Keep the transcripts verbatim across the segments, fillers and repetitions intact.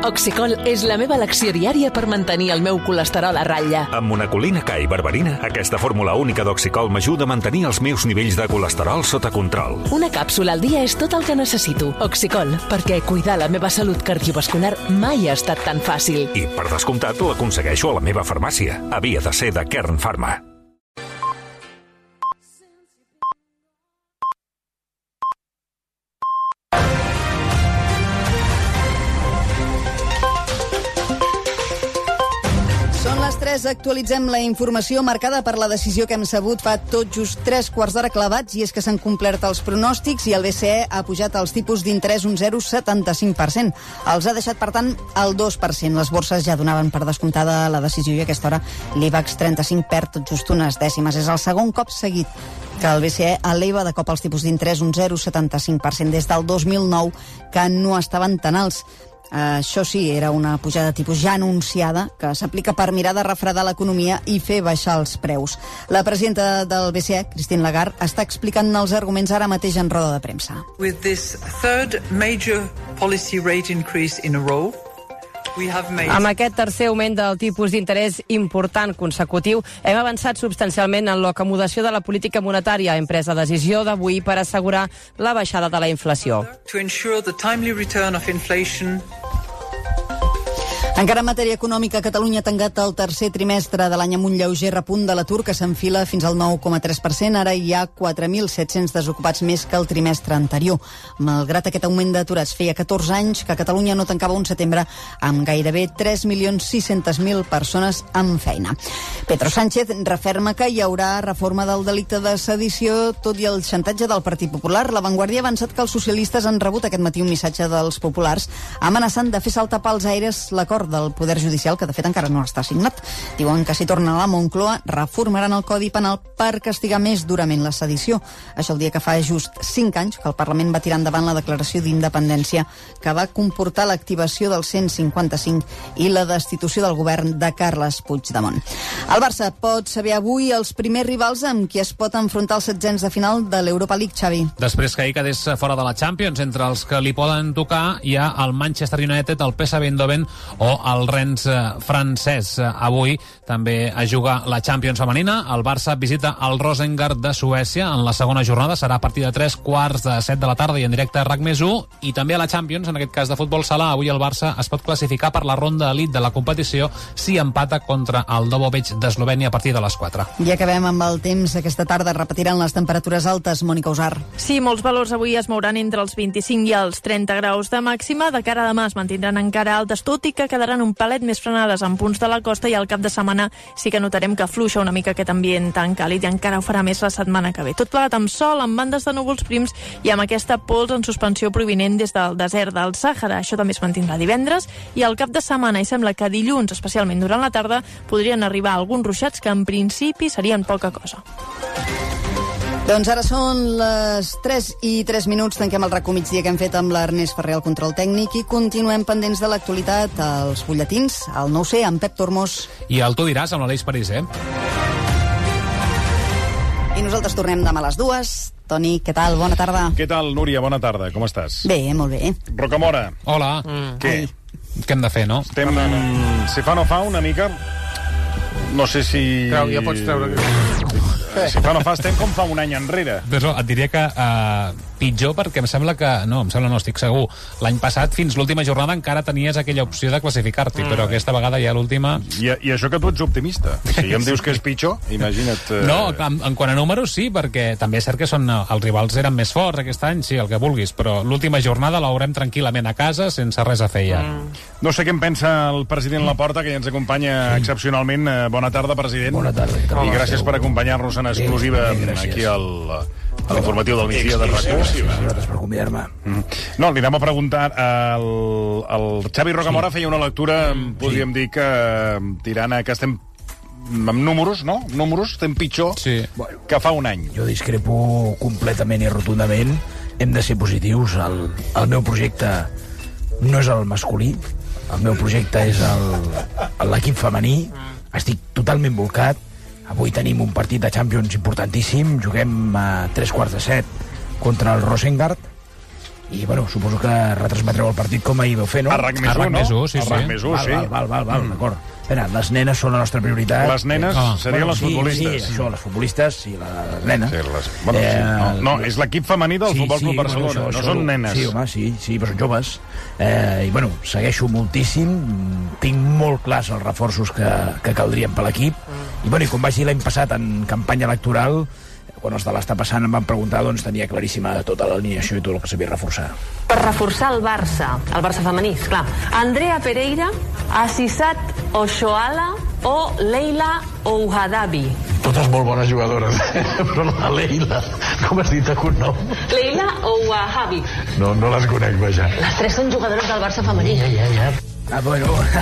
Oxicol és la meva elecció diària per mantenir el meu colesterol a ratlla. Amb monacolina K i berberina, aquesta fórmula única d'Oxicol m'ajuda a mantenir els meus nivells de colesterol sota control. Una càpsula al dia és tot el que necessito. Oxicol, perquè cuidar la meva salut cardiovascular mai ha estat tan fàcil. I, per descomptat, l'aconsegueixo a la meva farmàcia. Havia de ser de Kern Pharma. Actualitzem la informació marcada per la decisió que hem sabut fa tot just tres quarts d'hora clavats, i és que s'han complert els pronòstics i el B C E ha pujat els tipus d'interès un zero coma setanta-cinc per cent. Els ha deixat, per tant, el dos per cent. Les borses ja donaven per descomptada la decisió i a aquesta hora l'IBEX trenta-cinc perd tot just unes dècimes. És el segon cop seguit que el B C E eleva de cop els tipus d'interès un zero coma setanta-cinc per cent des del dos mil nou, que no estaven tan alts. Uh, això sí, era una pujada de tipus ja anunciada que s'aplica per mirar de refredar l'economia i fer baixar els preus. La presidenta del B C E, Christine Lagarde, està explicant els arguments ara mateix en roda de premsa. With this third major policy rate increase in a row, amb aquest tercer augment del tipus d'interès important consecutiu, hem avançat substancialment en l'acomodació de la política monetària. Hem pres la decisió d'avui per assegurar la baixada de la inflació. To ensure the timely return of inflation. Encara en matèria econòmica, Catalunya ha tancat el tercer trimestre de l'any amb un lleuger repunt de l'atur que s'enfila fins al nou coma tres per cent. Ara hi ha quatre mil set-cents desocupats més que el trimestre anterior. Malgrat aquest augment d'aturats, feia catorze anys que Catalunya no tancava un setembre amb gairebé tres milions sis-cents mil persones amb feina. Pedro Sánchez referma que hi haurà reforma del delicte de sedició, tot i el xantatge del Partit Popular. La Vanguardia ha avançat que els socialistes han rebut aquest matí un missatge dels populars amenaçant de fer saltar pels aires l'acord del Poder Judicial, que de fet encara no està signat. Diuen que si tornen a la Moncloa reformaran el Codi Penal per castigar més durament la sedició. Això el dia que fa just cinc anys que el Parlament va tirar endavant la declaració d'independència que va comportar l'activació del cent cinquanta-cinc i la destitució del govern de Carles Puigdemont. El Barça pot saber avui els primers rivals amb qui es pot enfrontar els setzents de final de l'Europa League, Xavi. Després que ahir quedés fora de la Champions, entre els que li poden tocar hi ha el Manchester United, el P S V Eindhoven o el Rennes francès. Avui també es juga la Champions femenina. El Barça visita el Rosengard de Suècia en la segona jornada. Serà a partir de tres quarts de set de la tarda i en directe a RAC més u. I també a la Champions, en aquest cas de futbol sala, avui el Barça es pot classificar per la ronda elit de la competició si empata contra el Dobovec d'Eslovènia a partir de les quatre. I acabem amb el temps. Aquesta tarda repetiran les temperatures altes. Mònica Usar. Sí, molts valors avui es mouran entre els vint-i-cinc i els trenta graus de màxima. De cara a demà es mantindran encara altes, tot i que quedaran un palet més frenades en punts de la costa, i al cap de setmana sí que notarem que afluixa una mica aquest ambient tan càlid i encara ho farà més la setmana que ve. Tot plegat amb sol, amb bandes de núvols prims i amb aquesta pols en suspensió provinent des del desert del Sàhara. Això també es mantindrà divendres i al cap de setmana, i sembla que dilluns, especialment durant la tarda, podrien arribar alguns ruixats que en principi serien poca cosa. Doncs ara són les tres i tres minuts, tanquem el RAC migdia que hem fet amb l'Ernest Ferrer al control tècnic i continuem pendents de l'actualitat, als butlletins, al nou C, amb Pep Tormos. I el Tu diràs, amb l'Aleix París, eh? I nosaltres tornem demà a les dues. Toni, què tal? Bona tarda. Què tal, Núria? Bona tarda. Com estàs? Bé, molt bé. Rocamora. Hola. Mm. Què? Ai. Què hem de fer, no? Estem... Si fa o no fa, una mica... No sé si... Treu, ja pots treure... Si fa o no fa, estem com fa un any enrere. Però et diria que uh, pitjor, perquè em sembla que... No, em sembla no, estic segur. L'any passat, fins l'última jornada, encara tenies aquella opció de classificar-t'hi, mm. però aquesta vegada ja l'última... I, I això que tu ets optimista. Si em dius que és pitjor, imagina't... Uh... No, en, en quant a números, sí, perquè també és cert que són, els rivals eren més forts aquest any, sí, el que vulguis, però l'última jornada l'haurem tranquil·lament a casa, sense res a fer ja. Mm. No sé què en pensa el president Laporta, que ja ens acompanya sí. excepcionalment. Bona tarda, president. Bona tarda. I gràcies per acompanyar-nos en exclusiva bé, bé, aquí al, a l'informatiu del migdia de RAC u. Gràcies per convidar-me. Mm. No, li anem a preguntar. El, el Xavi Rocamora sí. feia una lectura, podríem sí. dir que tirant a que estem amb números, no? Números, estem pitjor sí. que fa un any. Jo discrepo completament i rotundament. Hem de ser positius. El, el meu projecte no és el masculí. El meu projecte és l'equip femení. Estic totalment volcat. Avui tenim un partit de Champions importantíssim. Juguem a tres quarts de set contra el Rosengard i, bueno, suposo que retransmetreu el partit com ahir vau fer, no? A RAC més u, no? sí, sí. A RAC més u, sí. Val, val, val, val, mm. d'acord. Espera, les nenes són la nostra prioritat. Les nenes ah. serien bueno, les sí, futbolistes. Sí, això, les futbolistes, sí, les nenes. Sí, les... Bueno, eh, sí. No, no, és l'equip femení del sí, Futbol Club sí, Barcelona, bueno, això, no això, són nenes. Sí, home, sí, sí, però són joves. Eh, I, bueno, segueixo moltíssim, tinc molt clars els reforços que, que caldrien per l'equip, i, bueno, i com vaig dir l'any passat en campanya electoral, quan els de l'Està passant em van preguntar, doncs tenia claríssima tota l'alineació i tot el que s'havia de reforçar. Per reforçar el Barça, el Barça femení, clar. Andrea Pereira, Asisat Oshoala o Leila Ouhadabi. Totes molt bones jugadores, però la Leila, com has dit de cognom? Leila Ouhadabi. No, no les conec, vaja. Les tres són jugadores del Barça femení. Ja, ja, ja. Ah, bueno.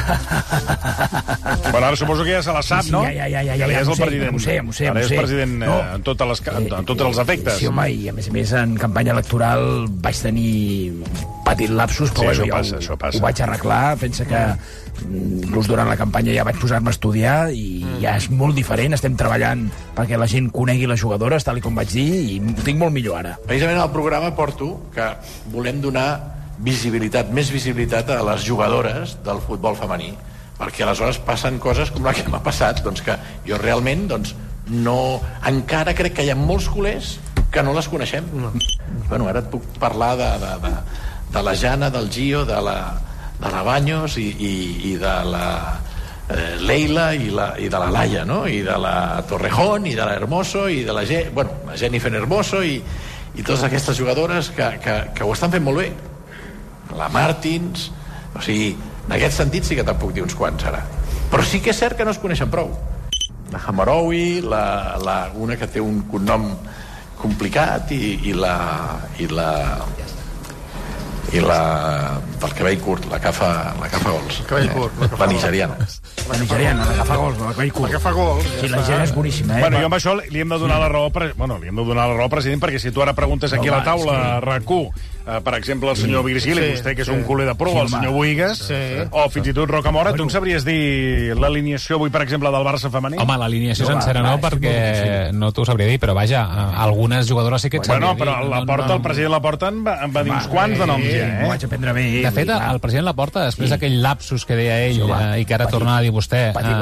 Bueno, ara suposo que ja se la sap, sí, no? Ja, ja, ja, ja, ja, ja és el president. M'ho sé, m'ho sé, ara és sé. president no. en, totes les, en, en tots els efectes. Sí, home, i a més a més en campanya electoral vaig tenir petit lapsus, però sí, bueno, passa, ja ho, passa. ho vaig arreglar. Pensa que inclús durant la campanya ja vaig posar-me a estudiar i mm. ja és molt diferent. Estem treballant perquè la gent conegui les jugadores, tal i com vaig dir, i ho tinc molt millor ara. Precisament al programa porto que volem donar visibilitat, més visibilitat a les jugadores del futbol femení, perquè aleshores passen coses com la que m'ha passat, doncs que jo realment doncs, no, encara crec que hi ha molts culers que no les coneixem. No. Bueno, ara et puc parlar de, de, de, de la Jana, del Gio, de la, de la Baños i, i, i de la eh, Leila i, la, i de la Laia, no? I de la Torrejón i de la Hermoso i de la, Ge bueno, la Jennifer Hermoso i, i totes aquestes jugadores que, que, que ho estan fent molt bé. La Martins, o sigui, en aquest sentit sí que te'n puc dir uns quants ara. Però sí que és cert que no es coneixen prou. La Hamaroui, la, la, una que té un cognom complicat i, i la i la i la del cabell curt, la que fa, la que fa gols. Cabell curt, la, la nigeriana. La nigeriana, la que fa gols, la cabell curt. La que fa gols. Sí, la nigeriana és boníssima, eh? Bueno, jo amb això li hem de donar la raó, pre... bueno, li hem de donar la raó, president, perquè si tu ara preguntes aquí a la taula, a RAC u, Uh, per exemple, el senyor Virgili, sí, vostè que és sí. un culer de pro, sí, el senyor Buigas, sí. o fins i tot Rocamora, bueno. Tu em sabries dir l'alineació avui, per exemple, del Barça femení? Home, l'alineació no, sencera no, perquè no t'ho sabria dir, però vaja, algunes jugadores sí que et bueno, sabria però dir. la Porta, el president Laporta en va, en va dir uns quants de noms, ja, eh? M'ho vaig aprendre bé. De fet, el president Laporta, després d'aquell lapsus que deia ell, sí, i que ara torna a dir vostè,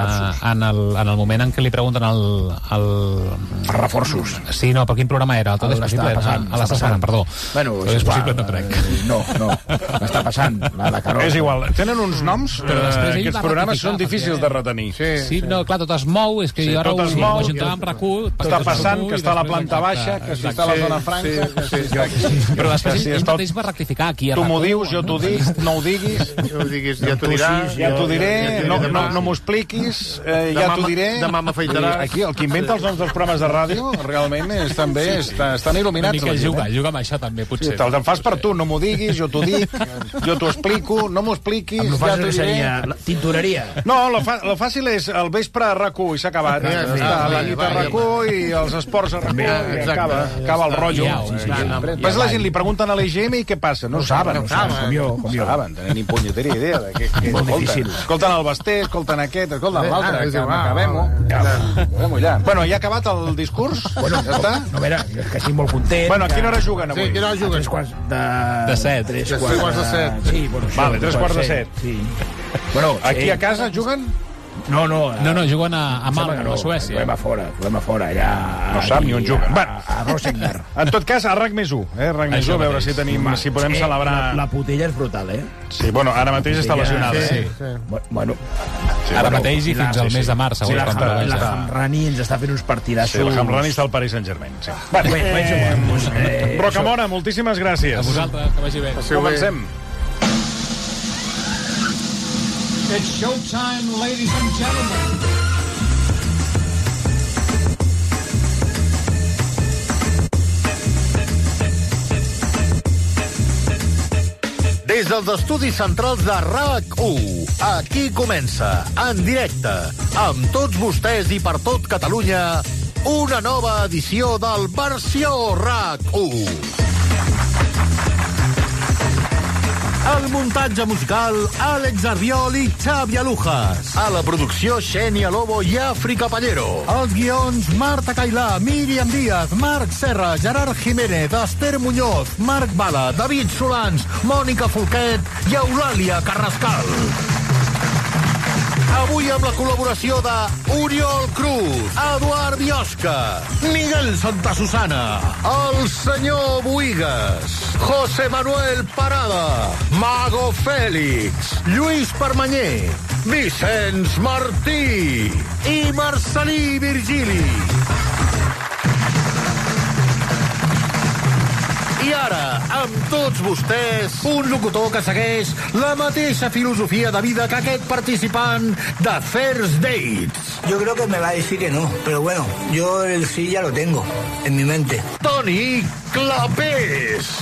en el, en el moment en què li pregunten el... el... Els reforços. Sí, no, per quin programa era? El Tot és possible? A l'Està passant, perdó. Bueno, Tot és possible, no crec. No, no, m'està passant la, la Carol. És igual, tenen uns noms, però eh, aquests programes són difícils de retenir. Sí, sí, no, clar, tot es mou, és que sí, jo ara ho, ho ajuntava amb RAC u. Està passant que està a la planta baixa, que si està a la zona franca, que si està aquí. Però després ell mateix va rectificar aquí a RAC u. Tu m'ho dius, jo t'ho dic, no ho diguis. Jo ho diguis, ja t'ho diràs. Ja t'ho diré, no m'ho expliquis, ja t'ho diré. Demà m'afaitaràs. Aquí, el que inventa els noms dels programes de ràdio, realment, també estan il·luminats. Una mica juga, juga amb això també, potser. Te'l fas per tu, no m'ho diguis, jo t'ho dic. Jo t'ho explico, no m'ho expliquis, ja t'ho diré. Tintoreria. No, lo, fa, lo fàcil és el vespre a RAC u i s'ha acabat. Ja, està a la nit a RAC u i els esports a RAC u i acaba, acaba el rotllo. Després la gent li pregunten a l'E G M i què passa? No ho saben, no ho saben, com jo. Com jo. Saben, tenen ni punyetera idea de què, què escolten. Escolten el Basté, escolten aquest, escolten l'altre, que acabem-ho. Acabem-ho ja. Bueno, ja ha acabat el discurs? Bueno, ja està? No, a veure, que estic molt content. Bueno, a quina hora juguen avui? Sí, a quina hora juguen? Tres quarts de... De set. Tres quarts de set. Sí, bueno, vale, tres quarts de set. Sí. Bueno, aquí a casa juguen? No, no. No, no, juguen a, a Malmo, a Suècia. Juguem a fora, juguem a fora, allà... No sap ni on juguen. A, a Rosengard. En tot cas, a RAC més u, eh? RAC més u, a veure si tenim, si podem celebrar... La putella és brutal, eh? Sí, bueno, ara mateix està lesionada. Sí, sí. Bueno... Ara mateix i fins al mes de març, segons quan la Hamrani ens està fent uns partidassos... Sí, la Hamrani està al Paris Saint-Germain, sí. Bueno, Rocamora, moltíssimes gràcies. A vosaltres, que vagi bé. Comencem. It's showtime, ladies and gentlemen. Des dels estudis centrals de RAC u, aquí comença, en directe, amb tots vostès i per tot Catalunya, una nova edició del Versió RAC u. El muntatge musical, Àlex Arbiol i Xavi Alujas. A la producció, Xènia Lobo i Àfrica Pallero. Els guions, Marta Cailà, Míriam Díaz, Marc Serra, Gerard Jiménez, Esther Muñoz, Marc Bala, David Solans, Mònica Folquet i Eulàlia Carrascal. Avui amb la col·laboració de Oriol Cruz, Eduard Biosca, Miguel Santasusana, el senyor Boigues, José Manuel Parada, Mago Fèlix, Lluís Permanyer, Vicenç Martí i Marcelí Virgili. I ara, amb tots vostès, un locutor que segueix la mateixa filosofia de vida que aquest participant de First Dates. Yo creo que me va a decir que no, pero bueno, yo el sí ya lo tengo en mi mente. Toni Clapés.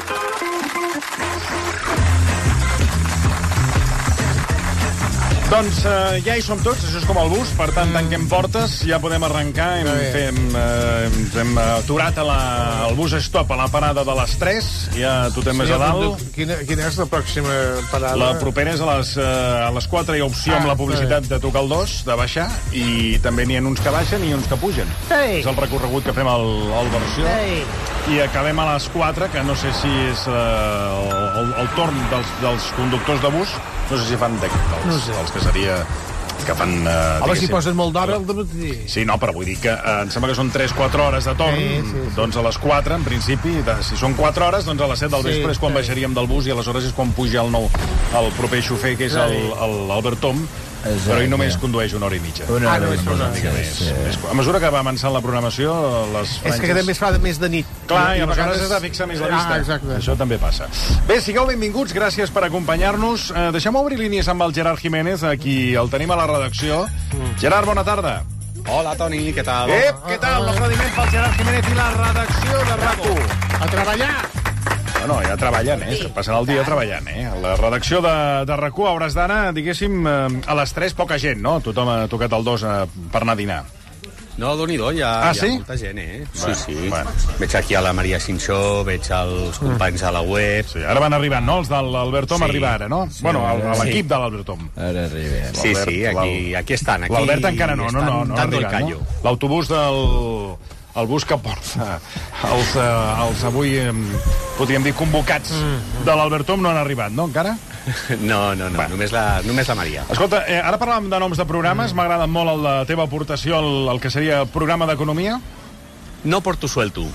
Doncs uh, ja hi som tots, això és com el bus, per tant, tanquem portes, ja podem arrencar, hem, fem, uh, ens hem aturat a la, al bus stop a la parada de les tres, ja totem sí, més a dalt. Quina, quina és la pròxima parada? La propera és a les, uh, a les quatre, hi ha opció ah, amb la publicitat de tocar el dos, de baixar, i també n'hi ha uns que baixen i uns que pugen. Ei. És el recorregut que fem al, al versió. Ei. I acabem a les quatre, que no sé si és uh, el, el torn dels, dels conductors de bus, no sé si fan de, dels, no sé. Els que seria que fan... Uh, Home, si poses molt d'hora... El... Sí, no, però vull dir que uh, em sembla que són tres quatre hores de torn, sí, sí, sí. Doncs a les quatre, en principi, de, si són quatre hores, doncs a les set del vespre sí, és quan sí. baixaríem del bus i aleshores és quan puja el nou, el proper xofer, que és l'Albert Tom, però ell només condueix una hora i mitja. Una hora, ah, no, una mica més. Sí. A mesura que va avançant la programació, les franges... És que cada més fa més de nit. Clar, i aleshores has de fixar més la vista. Ah, exacte. Això també passa. Bé, sigueu benvinguts, gràcies per acompanyar-nos. Eh, deixem obrir línies amb el Gerard Jiménez, aquí el tenim a la redacció. Mm. Gerard, bona tarda. Hola, Toni, què tal? Ep, què tal? L'aplaudiment pel Gerard Jiménez i la redacció de RAC u. A treballar! No, ja treballant, eh? Passen el dia treballant, eh? A la redacció de, de RAC u a hores d'ara, diguéssim, a les tres poca gent, no? Tothom ha tocat el dos eh, per anar a dinar. No, Déu-n'hi-do, hi ha, ah, hi ha sí? molta gent, eh? Sí, bueno, sí. Bueno. Veig aquí a la Maria Cinxó, veig els companys a la web... Sí, ara van arribant, no? Els de l'Albert Tom sí. arriba ara, no? Sí, bueno, a l'equip sí. de l'Albert Tom. Ara arribem. Sí, sí, aquí, aquí estan. Aquí L'Albert encara no, no, no, no, no arribat, no? L'autobús del... el bus que porta els, uh, els avui, um, podríem dir, convocats mm. de l'Albert Tom no han arribat, no, encara? No, no, no, bueno. només, la, només la Maria. Escolta, eh, ara parlàvem de noms de programes, m'ha agradat molt el, la teva aportació al, al que seria el programa d'economia. No porto suelto.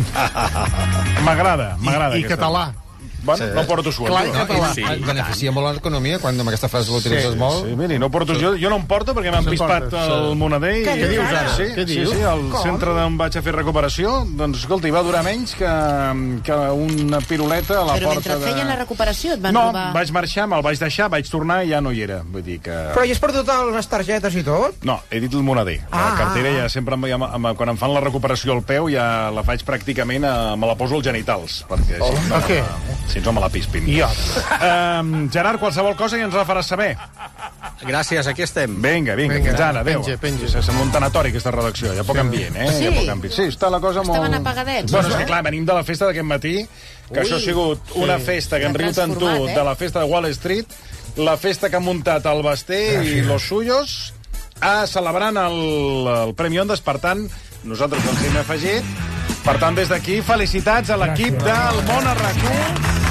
M'agrada, m'agrada. I, i català. Bueno, sí. No porto sueldo. Clar, no? català. Sí, beneficia molt l'economia quan amb aquesta frase l'utilitzes sí, molt. Sí, miri, no porto, jo, jo no em porto perquè m'han pispat el Moneder. I... Què dius ara? Sí, Què dius? Sí, sí, al Com? centre d'on vaig a fer recuperació, doncs, escolta, hi va durar menys que, que una piruleta a la Però porta de... Però mentre feien la recuperació et van no, robar... No, vaig marxar, me'l vaig deixar, vaig tornar i ja no hi era. Vull dir que... Però hi has perdut les targetes i tot? No, he dit el Moneder. Ah, la cartera ja sempre, amb, amb, quan em fan la recuperació al peu, ja la faig pràcticament, a, me la poso als genitals, perquè oh, si, no, okay. si no me la pispin. Ja. Um, Gerard, qualsevol cosa i ens la faràs saber. Gràcies, aquí estem. Vinga, vinga, vinga fins ara, adéu. Penja, penja. Sí, sembla un tanatori, aquesta redacció. Hi ha poc sí. ambient, eh? Sí. Hi ha poc ambient. Sí, està la cosa Estaven molt... apagadets. Bueno, és que clar, venim de la festa d'aquest matí, que Ui. això ha sigut una sí. festa que hem riut en tu, eh? de la festa de Wall Street, la festa que ha muntat el Basté ah, sí. i los suyos, a celebrant el, el Premi Ondas, per tant, nosaltres ens hem afegit. Per tant, des d'aquí, felicitats a l'equip del Món a RAC u.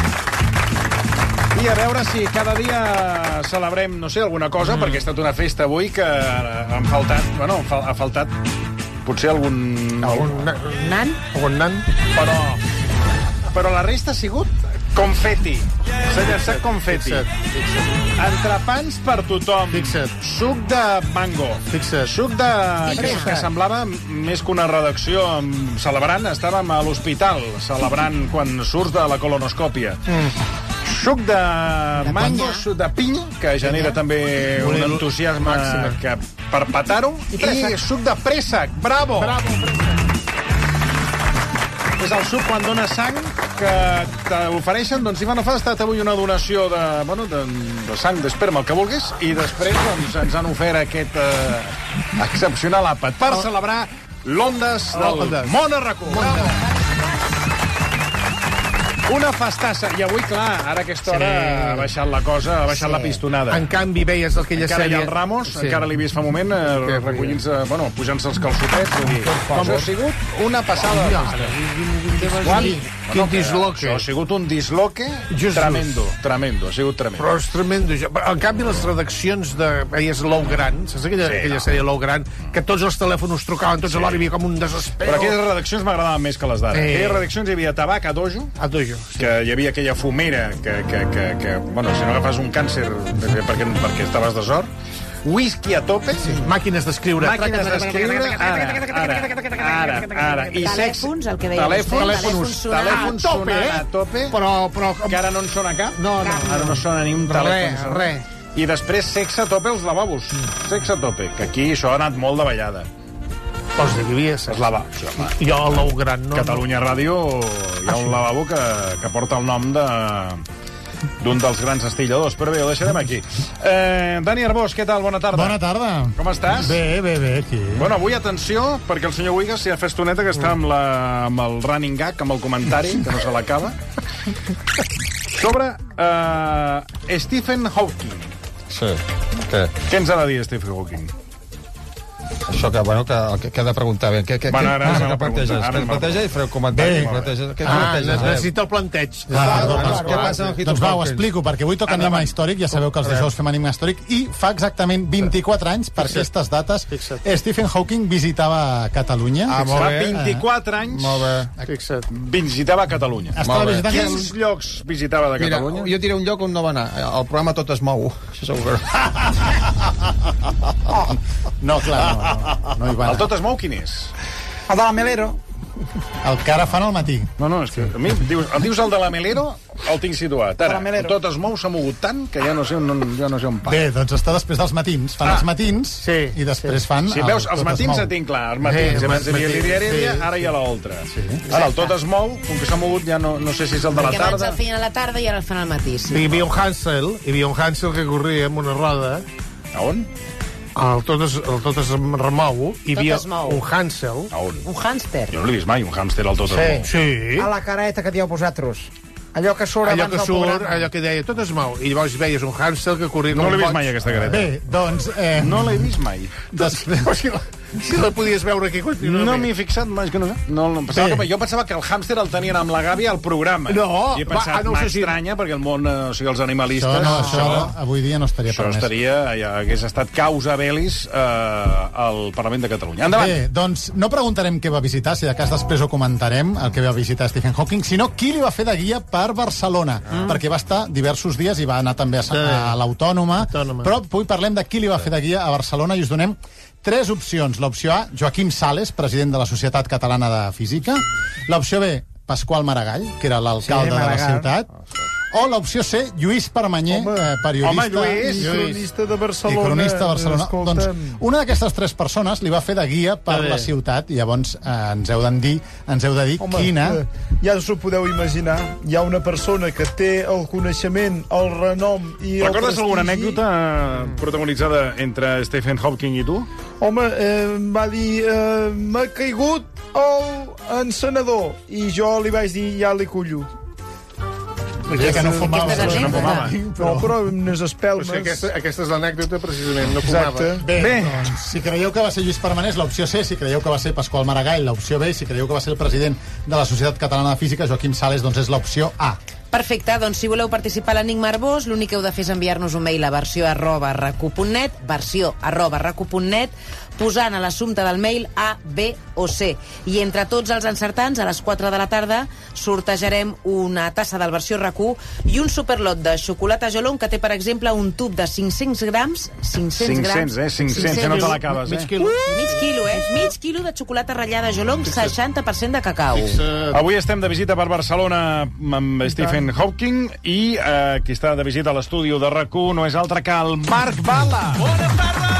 I a veure si cada dia celebrem, no sé, alguna cosa, mm. perquè ha estat una festa avui que han faltat, bueno, ha faltat potser algun... Algun nan? Algun nan? Però, però la resta ha sigut confeti. S'ha llançat confeti. Fixa't, fixa't. Entrepans per tothom. Fixa't. Suc de mango. Fixa't. Suc de... Que, que semblava més que una redacció celebrant. Estàvem a l'hospital celebrant quan surts de la colonoscòpia. Mm. Suc de, de mango, pinya. Suc de pinya, que genera pinya. també un, un entusiasme màxima. que per petar-ho. I, I suc de préssec. Bravo! Bravo, préssec. És el suc quan dona sang que t'ofereixen, doncs si fa no fa, ha estat avui una donació de, bueno, de, de sang, d'esperma, el que vulguis, i després doncs, ens han ofert aquest eh, excepcional àpat per oh. celebrar l'Ondas del Món a RAC u. Una festassa. I avui, clar, ara a aquesta hora sí. ha baixat la cosa, ha baixat sí. la pistonada. En canvi, veies aquella encara sèrie... Encara hi ha el Ramos, sí. encara l'he vist fa un moment, eh, recollint-se, bueno, pujant-se els calçotets. Vull dir, això ha sigut una passada de festa. Quant? Quin disloque. Això ha sigut un disloque Jesus. tremendo, tremendo, ha sigut tremendo. Però és tremendo. En canvi, les redaccions de... Veies l'Ou Gran, saps aquella, sí, aquella no. sèrie l'Ou Gran, que tots els telèfons trucaven, tots sí. alhora hi havia com un desespero. Però aquelles redaccions m'agradaven més que les d'ara. Sí. Aquelles redaccions hi havia tabac a dojo, a dojo sí. que hi havia aquella fumera que, que, que, que bueno, si no agafes un càncer perquè, perquè estaves de sort, whisky a tope, sí. màquines d'escriure, màquines d'escriure, ara, ara, ara, ara, i telèfons, el que dèiem, telèfons, telèfons, telèfons sonant a tope, però, però que ara no en sona cap, no, no, ara no sona ni un telèfon, res, res. I després sexe a tope als lavabos, sexe a tope, que aquí això ha anat molt de ballada. Vols dir que hi havia sexe? Els lavabos. Jo a l'Ou Gran, no? Catalunya Ràdio hi ha un lavabo que, que porta el nom de d'un dels grans estilladors, però bé, ho deixarem aquí. Eh, Dani Arbós, què tal? Bona tarda. Bona tarda. Com estàs? Bé, bé, bé, aquí. Bueno, avui, atenció, perquè el senyor Wigas ja fa estoneta que està amb, la, amb el running gag, amb el comentari, que no se l'acaba, sobre eh, Stephen Hawking. Sí, què? Què ens ha de dir Stephen Hawking? Això que, bueno, que, que, que ha de preguntar bé. Què, què, bueno, ara, què, ara què planteges? Què planteja i fareu comentari? Què ah, necessita el planteig. Ah, clar, clar, clar, què passa amb Hito? Doncs va, ho explico, perquè avui toca Anima Històric, ja sabeu que els dijous fem Anima Històric, i fa exactament vint-i-quatre anys, per aquestes dates, Stephen Hawking visitava Catalunya. Ah, molt bé. Fa vint-i-quatre anys visitava Catalunya. Estava visitant... Quins llocs visitava de Catalunya? Mira, jo diré un lloc on no va anar. El programa Tot es mou. Això segur que... No, clar, no. No, no hi va el Tot es mou, quin és? El de la Melero. El que ara fan al matí. No, no, és que a mi dius, el dius el de la Melero, el tinc situat. Ara, el Tot es mou s'ha mogut tant que ja no sé on, ja no sé on pa. Bé, doncs està després dels matins. Fan ah, els matins sí, i després sí. fan... Si veus, els matins ja tinc clar, els matins. Sí, abans hi havia l'Iria Heredia, sí. Ara hi ha l'altre. Sí. Ara el Tot es mou, com que s'ha mogut, ja no, no sé si és el de la tarda. Perquè abans el feien a la tarda i ara el fan al matí. Sí. Hi havia un Hansel, hi havia un Hansel que corria amb una roda. A on? El tot es, el tot es remou, hi havia un Hansel. Un hàmster? Jo no l'he vist mai, un hàmster al Tot es mou. Sí. A la careta que dieu vosaltres. Allò que surt allò abans que del surt, programa. allò que deia, tot es mou. I llavors veies un Hansel que corria com no un l'he vist boig. mai, aquesta careta. Bé, doncs... Eh... No l'he vist mai. Després... Si la podies veure aquí continuament. No m'hi he fixat mai, que no sé. No, no, pensava que, jo pensava que el hàmster el tenien amb la gàbia al programa. No, I he pensat, va, no m'estranya, si... perquè el món, o sigui, els animalistes... Això, no, això, això avui dia no estaria això permès. Això estaria, ja hagués estat causa belis eh, al Parlament de Catalunya. Endavant. Bé, doncs no preguntarem què va visitar, si de cas després ho comentarem, el que va visitar Stephen Hawking, sinó qui li va fer de guia per Barcelona, mm. perquè va estar diversos dies i va anar també a, a l'Autònoma, però avui parlem de qui li va fer de guia a Barcelona i us donem tres opcions. L'opció A, Joaquim Sales, president de la Societat Catalana de Física. L'opció B, Pasqual Maragall, que era l'alcalde sí, de la ciutat. O l'opció C, Lluís Permanyer, home, eh, periodista... Home, Lluís, Lluís, cronista de Barcelona. I cronista de Barcelona. Escoltem. Doncs una d'aquestes tres persones li va fer de guia per la ciutat i llavors eh, ens heu de dir, ens heu de dir home, quina... Eh, ja us ho podeu imaginar. Hi ha una persona que té el coneixement, el renom i el Recordes prestigi... alguna anècdota protagonitzada entre Stephen Hawking i tu? Home, eh, em va dir, eh, m'ha caigut el encenedor i jo li vaig dir, ja li cullo. Ja que no fumava. No, fumava. No, però unes espelmes... O sigui, aquesta, aquesta és l'anècdota, precisament, no fumava. Exacte. Bé, Bé. Doncs, si creieu que va ser Lluís Permanés, l'opció C. Si creieu que va ser Pasqual Maragall, l'opció B. Si creieu que va ser el president de la Societat Catalana de Física, Joaquim Sales, doncs és l'opció A. Perfecte, doncs si voleu participar a l'Enigma Arbós, l'únic que heu de fer és enviar-nos un mail a versió arroba racu punt net, versió arroba racu punt net, posant a l'assumpte del mail A, B o C. I entre tots els encertants, a les quatre de la tarda, sortejarem una tassa del versió RAC1 i un superlot de xocolata Jolong que té, per exemple, un tub de cinc-cents grams... cinc-cents, cinc-cents, eh? cinc-cents, ja no te l'acabes, eh? Mig quilo. Uh! Mig quilo, eh? Mig quilo de xocolata ratllada Jolong, seixanta per cent de cacau. Avui estem de visita per Barcelona amb Stephen Hawking i eh, qui està de visita a l'estudi de RAC1 no és altre que el Marc Bala. Bona tarda!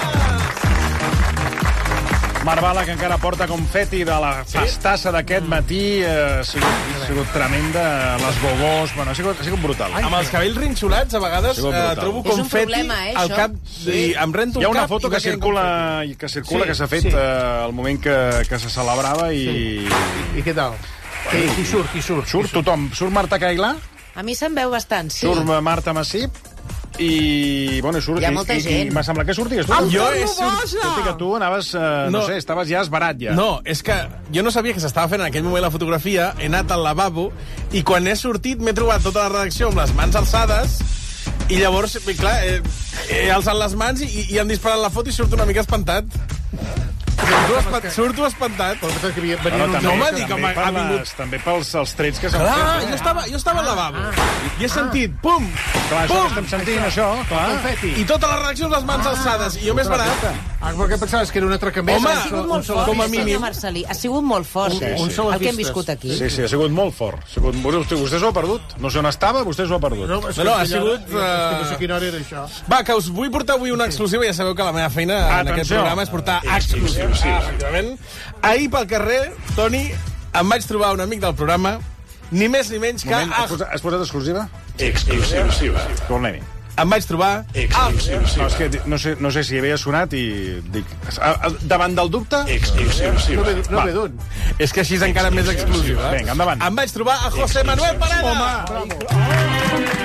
Marc Bala, que encara porta confeti de la festassa d'aquest matí, eh, ha, sigut, ha sigut tremenda, les gogós, bueno, ha sigut, ha sigut brutal. Amb els cabells rinxolats, a vegades eh, trobo confeti problema, eh, al cap, sí. i em rento el cap. Hi ha una cap foto que circula, que circula, sí, que s'ha fet sí. eh, al moment que, que se celebrava i... Sí. I, I què tal? Qui, qui surt, qui surt? Surt tothom. Surt Marta Cailà, A mi se'n veu bastant, sí. surt Marta Massip, i, bueno, surt... Hi ha molta i, gent. I, i m'ha semblat que sorties tu. Amb jo Carlo he sort... Boja! Tot i que tu anaves, eh, no. no sé, estaves ja esbarat, ja. No, és que jo no sabia que s'estava fent en aquell moment la fotografia, he anat al lavabo, i quan he sortit m'he trobat tota la redacció amb les mans alçades, i llavors, clar, he, he alçat les mans i, i han disparat la foto i surto una mica espantat. Surto, espant, surto espantat. Però també, no m'ha dit també, que per ha vingut... les, també pels els trets que s'han Clar, fet. jo estava, jo estava al lavabo i he sentit, pum, Clar, això pum, que estem sentint, això, clar. i tota la reacció amb les mans alçades, i jo m'he esperat. Ah, perquè pensaves que era una tracamesa? Home, Ha sigut molt fort, com a sí, mínim. senyor Marcelí. Ha sigut molt fort, Sí, eh? sí. El que hem viscut aquí. Sí, sí, ha sigut molt fort. Ha sigut... Vostè, vostès ho ha perdut. No sé on estava, vostès ho ha perdut. No, No, no, ha sigut... Uh... Uh... No sé quina hora era això. Va, que us vull portar avui una exclusiva. Ja sabeu que la meva feina en Atenció. aquest programa és portar exclusives. Ah, efectivament. Ahir pel carrer, Toni, em vaig trobar un amic del programa, ni més ni menys que... Moment, has, posat, has posat exclusiva? Exclusiva. Tornem-hi. Em vaig trobar... Exclusiva. No, és que no sé, no sé si havia sonat i dic... A, a, davant del dubte... Exclusiva. No ve, no ve d'on. És que així és encara més exclusiva. Vinga, endavant. Em vaig trobar a José Manuel Parada. Home,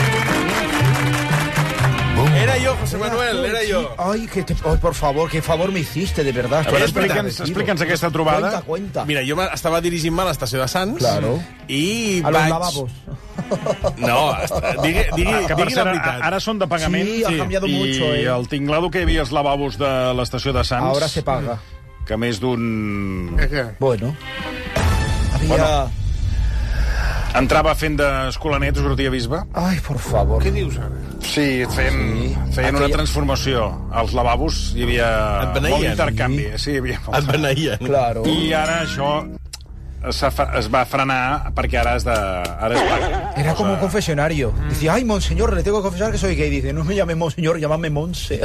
Era yo, José Manuel, era yo. Ay, que te, oh, por favor, qué favor me hiciste, de verdad. A veure, explica'ns explica'ns aquesta trobada. Cuenta, cuenta. Mira, jo estava dirigint-me a l'estació de Sants. Claro. I A los vaig... lavabos. No, està- digui, digui, que per digui cert, la a- veritat. ara són de pagament. Sí, ha cambiado mucho, I eh. el tinglado que hi havia als lavabos de l'estació de Sants... Ahora se paga. Que més d'un... Què, què? Bueno. Había... Bueno. Entrava fent d'escolanet, sortia bisbe. Ai, por favor. Què dius ara? Sí, feien, sí. feien una Aquella- transformació. Als lavabos hi havia Et beneïen. molt intercanvi. Sí, hi havia molt. Et beneïen. Claro. I ara això s'ha fa- es va frenar perquè ara és de... Ara és paga. Era como un confesionario. Decía, ay, monseñor, le tengo que confesar que soy gay. Dice, no me llame monseñor, llámame Monse.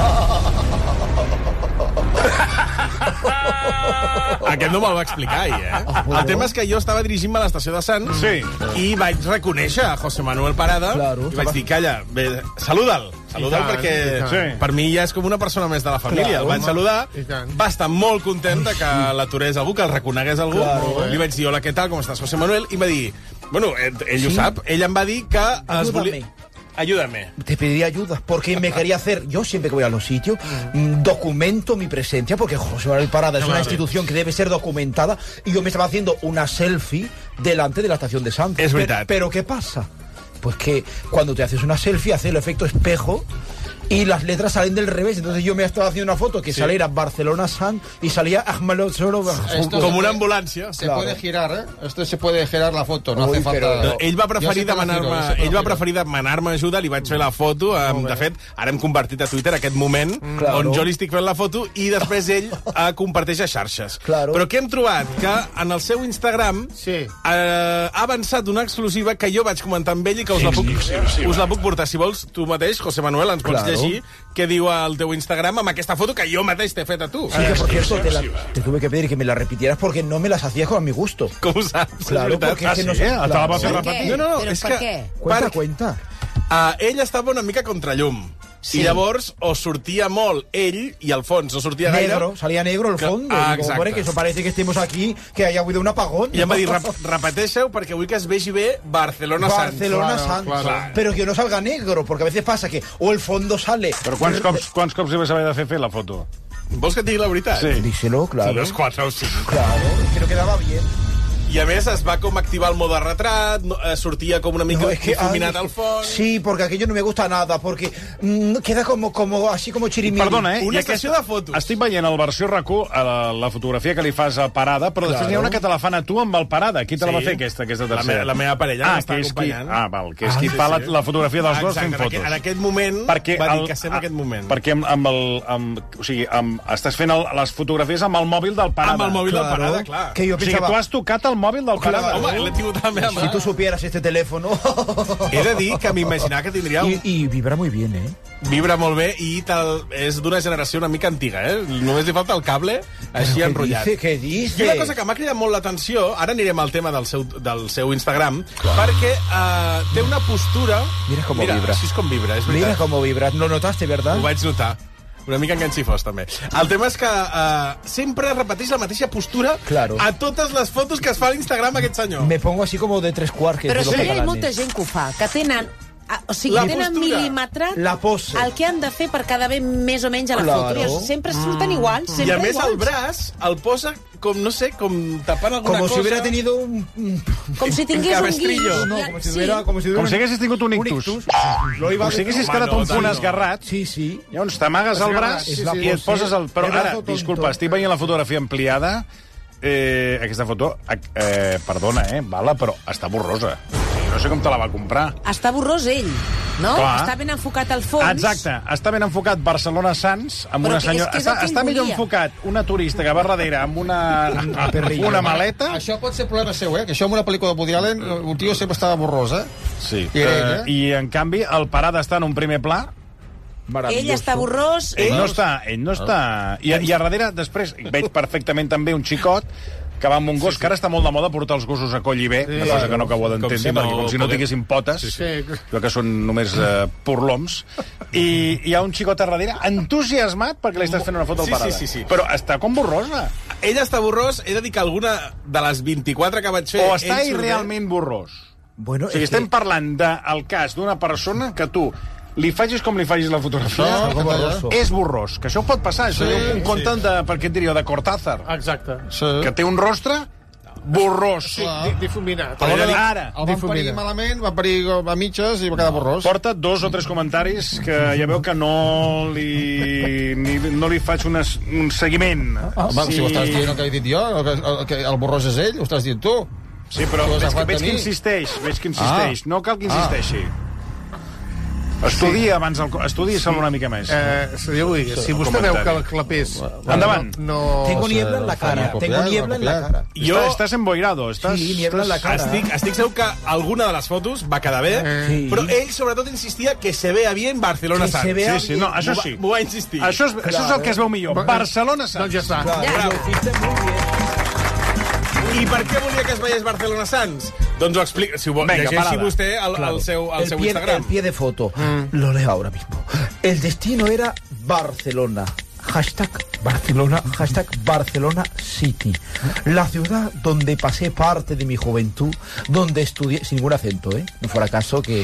Aquest no me'l va explicar ahir, eh? El tema és que jo estava dirigint-me a l'estació de Sants Sí. i vaig reconèixer a José Manuel Parada Claro. i vaig dir, calla, bé, saluda'l, saluda'l I tant, perquè i tant. Sí. per mi ja és com una persona més de la família. Claro, El vaig home. saludar, I tant. va estar molt content de que l'aturés algú, que el reconegués algú. Claro. Li vaig dir, hola, què tal, com estàs, José Manuel? I em va dir, bueno, ell, ell ho sap, ell em va dir que es volia... Ayúdame. Te pediría ayuda, porque me quería hacer, yo siempre que voy a los sitios, mm, documento mi presencia, porque José Manuel Parada es una institución que debe ser documentada, y yo me estaba haciendo una selfie delante de la estación de Santos. Es Pero, verdad. pero ¿qué pasa? Pues que cuando te haces una selfie hace el efecto espejo y las letras salen del revés. Entonces yo me estaba haciendo una foto que Sí. salía Barcelona San y salía Ahmad Soro. Esto Com una ambulància. Se Claro. puede girar, ¿eh? Esto se puede girar la foto, no Uy, hace falta... pero- Ell va preferir Jo sempre la giro, demanar-me jo sempre ell la va giro. preferir demanar-me ajuda, li vaig fer la foto. Amb, de fet, ara hem compartit a Twitter aquest moment Claro. on jo li estic fent la foto i després ell eh, comparteix a xarxes. Claro. Però què hem trobat? Que en el seu Instagram Sí. eh, ha avançat una exclusiva que jo vaig comentar amb ell i que us la puc, us la puc portar. Si vols, tu mateix, José Manuel, ens pots Claro. llegir què diu al teu Instagram amb aquesta foto que jo mateix t'he fet a tu. Sí, que por cierto, te, la- te tuve que pedir que me la repitieras porque no me las hacías con mi gusto. Com ho saps? Claro, És veritat. porque es que no sí? sé- Eh? Te la claro. va fer Per repetir. què? No, no, no, Però és per que- què? Cuenta, Per- cuenta. Uh, ell estava una mica contra llum. Sí. I llavors o sortia molt ell i al fons no sortia gaire. Negro, salía negro el Que- fondo. Ah, Digo, exacte. hombre, que eso parece que estemos aquí, que haya habido un apagón. I em va dir, rep repeteixeu perquè vull que es vegi bé Barcelona Sants. Barcelona Claro, Santos. claro. Pero que no salga negro, porque a veces pasa que o el fondo sale... Però quants cops, quants cops li vas haver de fer fer la foto? Vols que et digui la veritat? Sí. Díselo, claro. Dos, quatre o cinc. Claro, que no quedaba bien. I a més es va com activar el mode retrat, no, eh, sortia com una mica No, es que, difuminat ay, al fons... Sí, porque aquello no me gusta nada, porque mm, queda como, como así como chirimiri. Perdona, eh? Una I sessió de fotos. Estic veient el versió RAC u, la, la fotografia que li fas a Parada, però després Claro. n'hi ha una que te la fan a tu amb el Parada. Qui te la va Sí. fer, aquesta, aquesta La tercera? me- la meva parella ah, m'està que és qui, acompanyant. Ah, val, que és Ah, qui sí, fa la, sí. la fotografia dels dos Exacte, fent en aquest- fotos. En aquest moment perquè va el, dir que ser en aquest moment. Perquè amb, amb el... Amb, o sigui, amb, estàs fent el, les fotografies amb el mòbil del Parada. Amb el mòbil del Claro. Parada, clar. Que yo O sigui, pensaba... tu has tocat el mòbil del Claro. Parada. Home, l'he tingut a la meva mà. Si tú supieras este teléfono... He de dir que m'imaginava que tindria un... y, y vibra muy bien, ¿eh? Vibra molt bé i tal, és d'una generació una mica antiga, eh? Només li falta el cable així Però què enrotllat. dice, què dice? I una cosa que m'ha cridat molt l'atenció, ara anirem al tema del seu, del seu Instagram, perquè uh, té una postura... Mira com Mira, vibra. així és com vibra, és veritat. Mira cómo vibra. ¿Lo notaste, verdad? Ho vaig notar. una mica enganxifós, també. El tema és que uh, sempre repeteix la mateixa postura Claro. a totes les fotos que es fa a l'Instagram aquest senyor. Me pongo así como de tres quarts. Però sí, hi ha molta gent que ho fa, que tenen... O sigui, La tenen postura. mil·limetrat La pose. el que han de fer per cada bé més o menys a la Claro. foto. I sempre surten iguals, sempre I a més iguals. el braç el posa com, no sé, com tapant alguna Como cosa. si hubiera tenido un... Com si tingués un guix. No, Ja- como si sí. hubiera... Como si, Com si haguessis tingut un ictus. Lo iba Com si haguessis Home, quedat no, un punt no. esgarrat. Sí, sí. Llavors t'amagues el braç Sí, sí. i et poses el... Però El ara, brazo tonto. disculpa, estic veient la fotografia ampliada. Eh, aquesta foto, eh, perdona, eh, Bala, però està borrosa. No sé com te la va comprar. Està borrós ell, no? Clar. Està ben enfocat al fons. Exacte, està ben enfocat Barcelona-Sants amb Però una que és senyora... que és el Està, que ell està millor volia. enfocat una turista que va darrere amb una, amb una maleta. Això pot ser problema seu, eh? Que això en una pel·lícula de Woody Allen, el tio sempre estava borrós, eh? Sí. I ell, Eh, eh? I, en canvi, el Parada està en un primer pla. Ell està borrós. Ell no està... Ell no està... I, I a darrere, després, veig perfectament també un xicot que va amb un gos, sí, sí. que ara està molt de moda portar els gossos a coll i bé, sí, una cosa que no acabo d'entendre, si no perquè com si no podem... tinguessin potes, Sí, sí. jo que són només eh, porloms, i hi ha un xicot a darrere entusiasmat perquè li estàs fent una foto al Sí, Parada. sí, sí, sí. Però està com borrosa. Ell està borrós, he de dir que alguna de les vint-i-quatre que vaig fer... O està ell surt bé. realment borrós. Bueno, O sigui, estem parlant del cas d'una persona que tu li facis com li facis la fotografia, No, que borroso. és borrós. Que això pot passar. Això Sí, sí, un conte sí. de, per què et diria, de Cortázar. Exacte. Que té un rostre borrós. Sí, di- difuminat. Però El, ara, el van parir malament, va parir a mitges i va quedar borrós. porta dos o tres comentaris que ja veu que no li, ni, no li faig una, un seguiment. Ah, sí. Si ho estàs dient el que he dit jo, el, que, el, que el borrós és ell, ho estàs dient tu. Sí, però Tu has veig que, agafat veig a que mi. insisteix, veig que insisteix. Ah. No cal que Ah. insisteixi. Estudia abans el... Estudia-se'l una mica més. Eh, jo vull dir, si vostè veu que el clapés... Endavant. No, Tengo niebla en la cara. Tengo niebla en la cara. Jo... Estàs, estàs emboirado. Estàs, Sí, niebla en la cara. Estic, estic segur que alguna de les fotos va quedar bé, Sí. però ell sobretot insistia que se vea bien Barcelona Que se Sants. vea Sí, sí, no, això M'ho va- sí. M'ho va insistir. Això és, això és el que es veu millor. Barcelona Sants. Doncs ja està. Claro, Bravo. lo hiciste muy bien. I per què volia que es veiés Barcelona Sants? Doncs ho explico. Si ho vol, Vinga, llegeixi parada. vostè el, Claro. el seu, el el, seu pie, Instagram. el pie de foto. Lo leo ahora mismo. El destino era Barcelona. Hashtag Barcelona, hashtag Barcelona City. La ciudad donde pasé parte de mi juventud, donde estudié, sin ningún acento, ¿eh? No fuera caso que...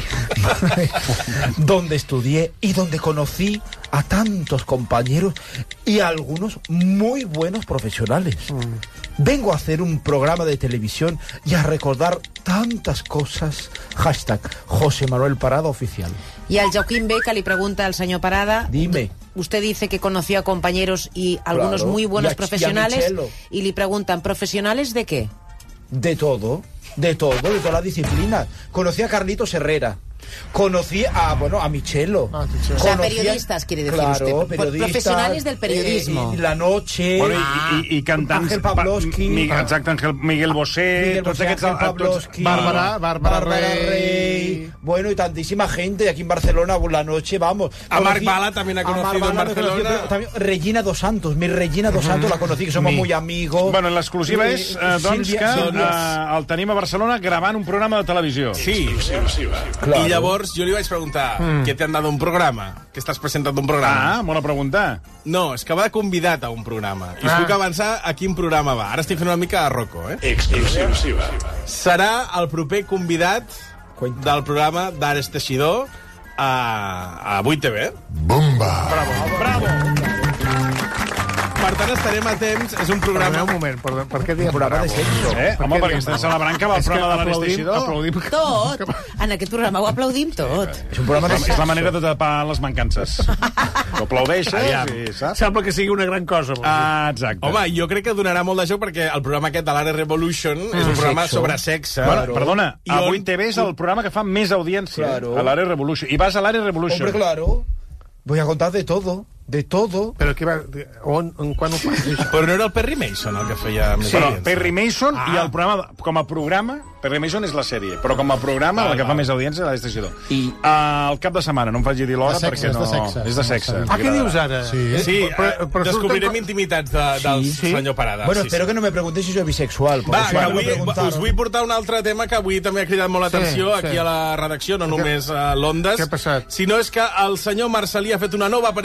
donde estudié y donde conocí a tantos compañeros y a algunos muy buenos profesionales. Vengo a hacer un programa de televisión y a recordar tantas cosas. Hashtag José Manuel Parada Oficial. Y al Joaquín B, que le pregunta al señor Parada... Dime. Usted dice que conoció a compañeros y algunos Claro. muy buenos Y a- y a profesionales. Michelo. Y le preguntan, ¿profesionales de qué? De todo, de todo, de toda la disciplina. Conocí a Carlitos Herrera. Conocí a, bueno, a Michelo. Ah, O sea, Conocí a- periodistas, quiere decir claro, usted. periodistas, Profesionales del periodismo. eh, la noche. Bueno, i, i, i cantants... Ángel Pavlovsky. Mi, exacte, Ángel, Miguel Bosé... Miguel tots Bosé, aquests... Ángel a- tots- Pavlovsky, Bárbara, Bárbara Rey. Rey. Bueno, y tantísima gente aquí en Barcelona por la noche, vamos. A Marc Conocí- Bala también ha a Marc conocido en Bala lo he conocido, Barcelona. pero también Regina Dos Santos, mi Regina Dos Santos la conocí, que somos Mi. muy amigos. Bueno, l'exclusiva Eh, és, eh, doncs, Sílvia- que Sílvia. eh, el tenim a Barcelona gravant un programa de televisió. Sí. Claro. I llavors jo li vaig preguntar, mm. què t'han dado un programa? Que estàs presentant un programa? Ah, bona pregunta. No, és que va de convidat a un programa. I us Ah. puc avançar a quin programa va. Ara estic fent una mica de Rocco, eh? Exclusiva. Serà el proper convidat del programa d'Ares Teixidor a, a vuit T V. Bomba. Bravo, bravo. Per tant, estarem a temps. És un programa... Perdoneu un moment, perdó, per què diem Programa de sexo. Eh? Home, perquè estem celebrant que va el És que programa de l'Ares aplaudim- Teixidor. aplaudim- Tot. En aquest programa ho aplaudim tot. És un programa de És la manera de tapar les mancances. Ho aplaudeixes Aviam. i saps? Sembla que sigui una gran cosa. Ah, exacte. Home, jo crec que donarà molt de joc perquè el programa aquest de l'Ares Revolution és un programa Sexo. sobre sexe. Bueno, perdona, I on- avui T V és el programa que fa més audiència Claro. a l'Ares Revolution. I vas a l'Ares Revolution. Hombre, claro. Voy a contar de todo, de todo. Però què va, on, on, quan ho fas, això? Però no era el Perry Mason el que feia més Sí, però audiència. Perry Mason Ah. i el programa, com a programa, Perry Mason és la sèrie, però com a programa, Val, la que fa val. més audiència és l'Ares Teixidor. I- Uh, el cap de setmana, no em faci dir l'hora De sexe, perquè és no... de sexe. És de sexe. Ah, què dius ara? Sí. Sí, Però- eh, però descobrirem surten- intimitats de, del Sí. senyor Parada. Bueno, sí, espero sí. que no me preguntéis si soy bisexual. porque Va, si que me lo avui preguntaron- us vull portar un altre tema que avui també ha cridat molt l'atenció Sí, aquí sí. a la redacció, no només a l'Ondes, què ha passat? sinó és que el senyor Marcelí ha fet una nova aparició per Ah.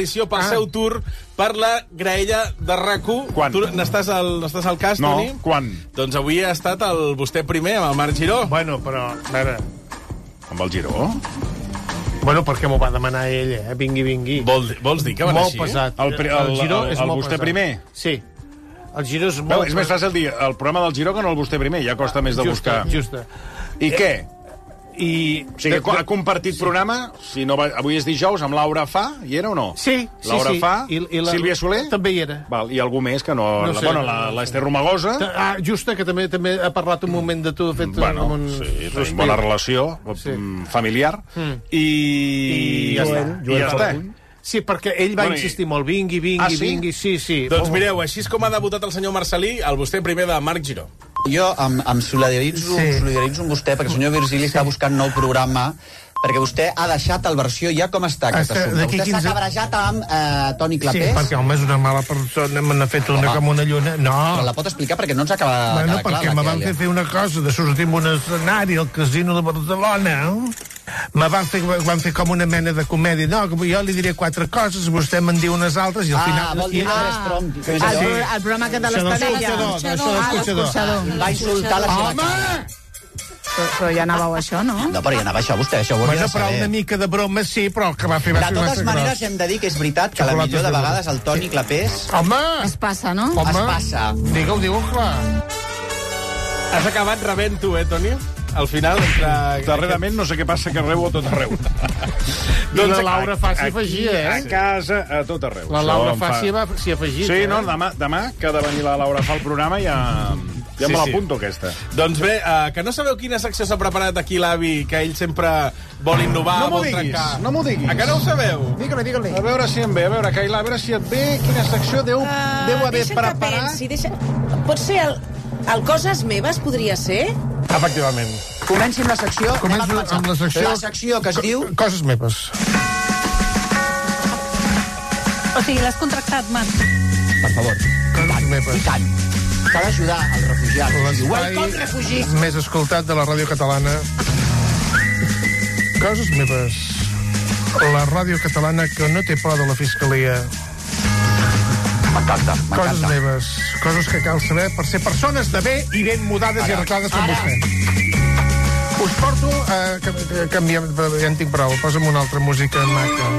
seu tour per la graella de RAC u. Quan? Tu n'estàs al, n'estàs al cas, no, Toni? Quan? Doncs avui ha estat el vostè primer, amb el Marc Giró. Bueno, però, a veure... Amb el Giró? Bueno, perquè m'ho va demanar ell, eh? Vingui, vingui. Vol, vols dir que va anar molt així? Pesat. El, el, el, Giró el, és el molt vostè pesat. primer? Sí. El Giró és molt... Veu, és més fàcil dir el programa del Giró que no el vostè primer, ja costa més de justa, buscar. Justa. I eh, què? I... O sigui, de, ha compartit sí. programa, si no va, avui és dijous, amb Laura Fa, hi era o no? Sí, Laura sí, sí. Fa, I, i la... Sílvia Soler? També hi era. Val, i algú més que no... no la, sé, bueno, l'Ester Romagosa. Ah, Justa, que també també ha parlat un moment de tu, ha fet bueno, un... sí, tenim bona relació sí. familiar. Mm. I... I ja Joel, està. Joel I ja està. Sí, perquè ell va bueno, insistir molt, vingui, vingui, ah, sí? vingui, sí, sí. Doncs mireu, així és com ha debutat el senyor Marcelí, el vostè primer de Marc Giró. Jo em, em solidaritzo, sí. solidaritzo amb vostè, perquè el senyor Virgili sí. està buscant nou programa, perquè vostè ha deixat el versió ja com està aquest Hasta, assumpte. Vostè quinze... s'ha cabrejat amb eh, Toni Clapés. Sí, perquè home és una mala persona, me n'ha fet una Home. com una lluna. No. Però la pot explicar perquè no ens acaba de bueno, quedar clar. Perquè me van fer fer una cosa de sortir en un escenari al Casino de Barcelona. Me van fer, van fer com una mena de comèdia. No, jo li diré quatre coses, vostè me'n diu unes altres i al final... Ah, vol dir ah, Trump. El, sí. el programa que de l'Estadella. Això de l'escorxador. Va insultar la seva Home! cara. Però, però ja anava això, no? No, però ja anava això, vostè, això ho hauria bueno, de saber. però una mica de broma sí, però el que va fer va de ser... totes maneres, hem de dir que és veritat que la millor de vegades el Toni Clapés... Home! Es passa, no? Home, es passa. Digue-ho, digue-ho, clar. Has acabat rebent tu, eh, Toni? Al final, entre... Darrerament no sé què passa, que rebo a tot arreu. I la Laura fa s'hi afegia, eh? A casa, a tot arreu. La Laura fa s'hi afegia. Sí, no, demà, demà que ha de venir la Laura Fa al programa ja... Ja sí, me l'apunto, sí. aquesta. Doncs bé, uh, que no sabeu quina secció s'ha preparat aquí l'avi, que ell sempre vol innovar, no vol diguis, trencar. No m'ho diguis. A que no ho sabeu? Digue-li, digue-li. A veure si em ve, a veure, Cailà, a veure si et ve, quina secció deu, uh, deu haver deixa preparat. Que pensi, deixa... Pot ser el, el Coses Meves, podria ser? Efectivament. Comenci amb la secció. Començo amb la secció... La secció que es diu... Coses meves. O sigui, l'has contractat, Marc. Per favor. Coses meves. I tant. S'ha d'ajudar als refugiats. Welcome, refugi. Més escoltat de la ràdio catalana. Coses meves. La ràdio catalana que no té por de la fiscalia. M'encanta, m'encanta. Coses meves. Coses que cal saber per ser persones de bé i ben mudades ara, i arreglades com vostè. Us porto... Eh, que, canviem, ja en tinc prou. Posa'm una altra música maca.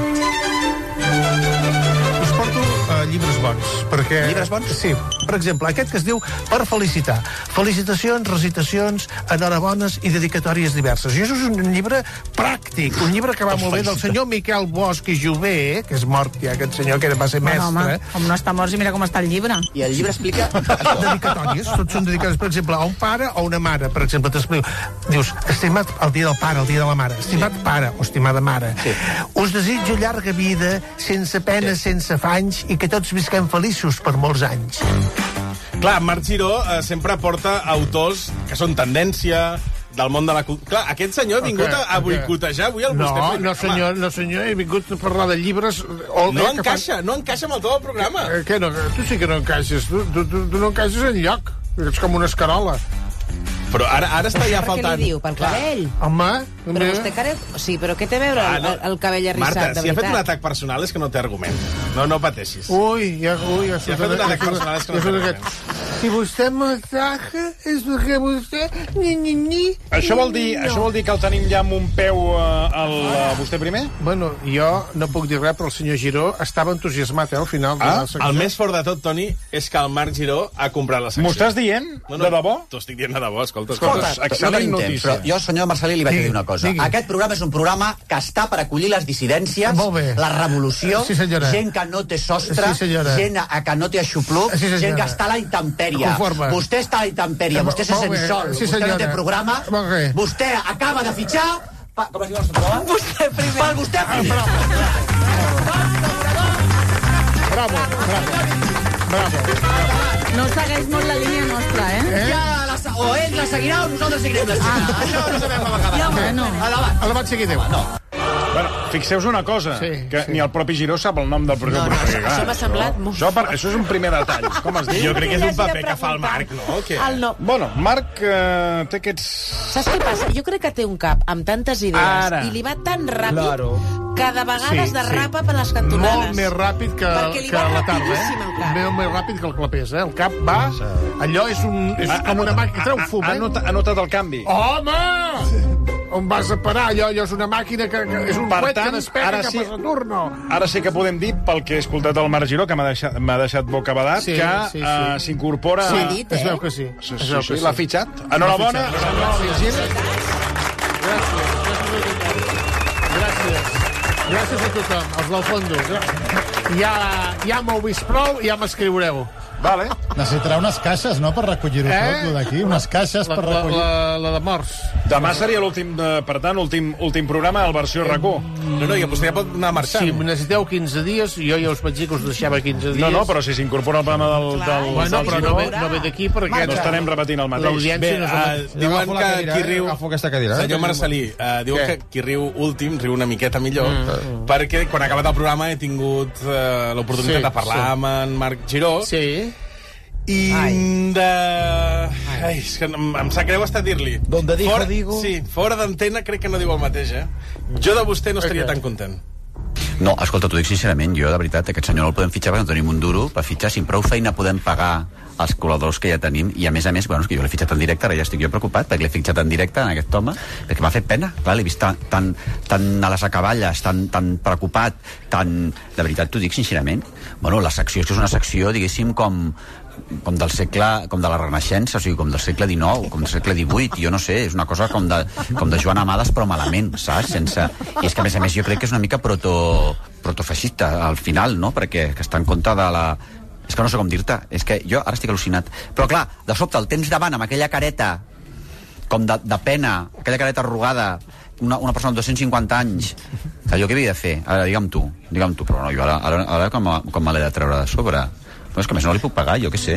Us porto eh, llibres bons. Perquè, llibres bons? Sí. Per exemple, aquest que es diu Per felicitar. Felicitacions, recitacions, enhorabones i dedicatòries diverses. I això és un llibre pràctic, un llibre que va molt bé del senyor Miquel Bosch i Jové, que és mort ja, aquest senyor que va ser mestre. Bueno, home, com no està mort, i mira com està el llibre. I el llibre explica... Dedicatòries, tots són dedicatòries, per exemple, a un pare o una mare, per exemple, t'explico. Dius, estimat el dia del pare, el dia de la mare, estimat sí. pare o estimada mare, sí. us desitjo llarga vida, sense penes, sí. sense afanys, i que tots visquem feliços per molts anys. Clar, Marc Giró eh, sempre porta autors que són tendència del món de la cultura. Clar, aquest senyor ha vingut okay, a, a boicotejar avui el no, vostè. No, senyor, no, senyor, he vingut a parlar de llibres... O, no eh, encaixa, fan... no encaixa amb el tot el programa. Eh, què no? Tu sí que no encaixes. Tu, tu, tu, tu no encaixes enlloc. Ets com una escarola. Però ara, ara està ja faltant... Per què li diu? Pel cabell? Home... Però vostè care... Sí, però què té a veure ah, no. el, el cabell arrissat, Marta, de veritat? si ha fet un atac personal és que no té argument. No, no pateixis. Ui, ja... Ui, ja si ha fet un atac personal és que no té argument. Si vostè m'ataca és perquè vostè... Ni, ni, ni, això, vol dir, no. això vol dir que el tenim ja amb un peu uh, al uh, vostè primer? Bueno, jo no puc dir res, però el senyor Giró estava entusiasmat, eh, al final de ah, la secció. El més fort de tot, Toni, és que el Marc Giró ha comprat la secció. M'ho estàs dient? No, no, de debò? T'ho estic dient de debò, escolta. Escolta, excel·lent no notícia. Però jo, senyor Marcelí, li vaig sí, dir una cosa. Digui. Aquest programa és un programa que està per acollir les dissidències, la revolució, sí, gent que no té sostre, sí, gent a, a que no té aixopluc, sí, gent que està a la intempèrie. Conforme. Vostè està a la intempèrie, vostè se sent sol, sí, vostè no té programa, vostè acaba de fitxar... Pa, com es diu el nostre programa? Vostè primer. Pel vostè primer. Bravo, bravo, bravo. No segueix molt la línia nostra, eh? eh? Ja, la, o ell la seguirà o nosaltres seguirem la seva. Ah, això no sabem a vegades. Ja, bueno. Endavant. Endavant, seguideu. No. Bueno, fixeu-vos una cosa, sí, que sí. ni el propi Giró sap el nom del programa. No, no, això, això m'ha semblat molt... Això, per, això és un primer detall. Com es diu? Jo crec que és un paper que fa el Marc, no? Que... El no. Bueno, Marc eh, té aquests... Saps què passa? Jo crec que té un cap amb tantes idees Ara. i li va tan ràpid claro. cada vegada Sí, es derrapa sí. per les cantonades. Molt més ràpid que, Perquè li que va la tarda, rapidíssim eh? el cap. Molt més ràpid que el clapés, eh? El cap va... Allò és, un, és com una màquina... Treu fum, Ha eh? notat, ha notat el canvi. Home! On vas a parar? Allò, allò és una màquina que, que és un Per coet tant, que despega ara cap sí- a Saturno. Ara sí que podem dir, pel que he escoltat el Marc Giró, que m'ha deixat, m'ha deixat bocabadat, Sí, que sí, sí. eh, s'incorpora... Sí, Ho ha dit, es eh? veu que sí. Sí, Es sí, veu sí, que l'ha fitxat. Enhorabona. L'ha fitxat. Enhorabona, Virgili. Gràcies. Gràcies a tothom, els del fondo. Ja, ja m'heu vist prou, ja m'escriureu. Vale. Necessitarà unes caixes, no?, per recollir-ho Eh? tot, lo d'aquí. Unes caixes La, per la, recollir... la, la de morts. Demà seria l'últim, eh, per tant, últim, últim programa, el versió R A C U. No, no, i vostè ja pot anar marxant. Si necessiteu quinze dies, jo ja us vaig dir que us deixava quinze dies. No, no, però si s'incorpora el programa del... del Bueno, del però Giró, no ve, no ve d'aquí perquè... no estarem repetint el mateix. L'audiència no és el uh, mateix. diuen Agafo la que cadira, qui eh? riu... Agafo aquesta cadira, eh? Senyor Marcelí, uh, diuen Què? que qui riu últim riu una miqueta millor, mm. perquè quan ha acabat el programa he tingut uh, l'oportunitat Sí, de parlar sí. amb en Marc Giró. Sí. I Ai. de... Ai, és que em, em sap greu estar a dir-li. Donde dijo, fora, digo. Sí, fora d'antena crec que no diu el mateix, eh? Jo de vostè no estaria tan content. No, escolta, t'ho dic sincerament, jo, de veritat, aquest senyor no el podem fitxar perquè no tenim un duro per fitxar. Si amb prou feina podem pagar els col·laboradors que ja tenim, i a més a més, bueno, és que jo l'he fitxat en directe, ara ja estic jo preocupat, perquè l'he fitxat en directe en aquest home, perquè m'ha fet pena, clar, l'he vist tan, tan, tan a les acaballes, tan, tan preocupat, tan... De veritat, t'ho dic sincerament. Bueno, la secció és que és una secció, diguéssim, com com del segle, com de la Renaixença, o sigui, com del segle dinou, com del segle divuit, jo no sé, és una cosa com de, com de Joan Amades, però malament, saps? Sense... I és que, a més a més, jo crec que és una mica proto, protofeixista, al final, no?, perquè que està en compte de la... És que no sé com dir-te, és que jo ara estic al·lucinat. Però, clar, de sobte, el tens davant amb aquella careta, com de, de pena, aquella careta arrugada, una, una persona de dos-cents cinquanta anys, que jo què havia de fer? Ara, digue'm tu, digue'm tu, però no, jo ara, ara, ara com, com me l'he de treure de sobre? No, és que més no li puc pagar, jo què sé.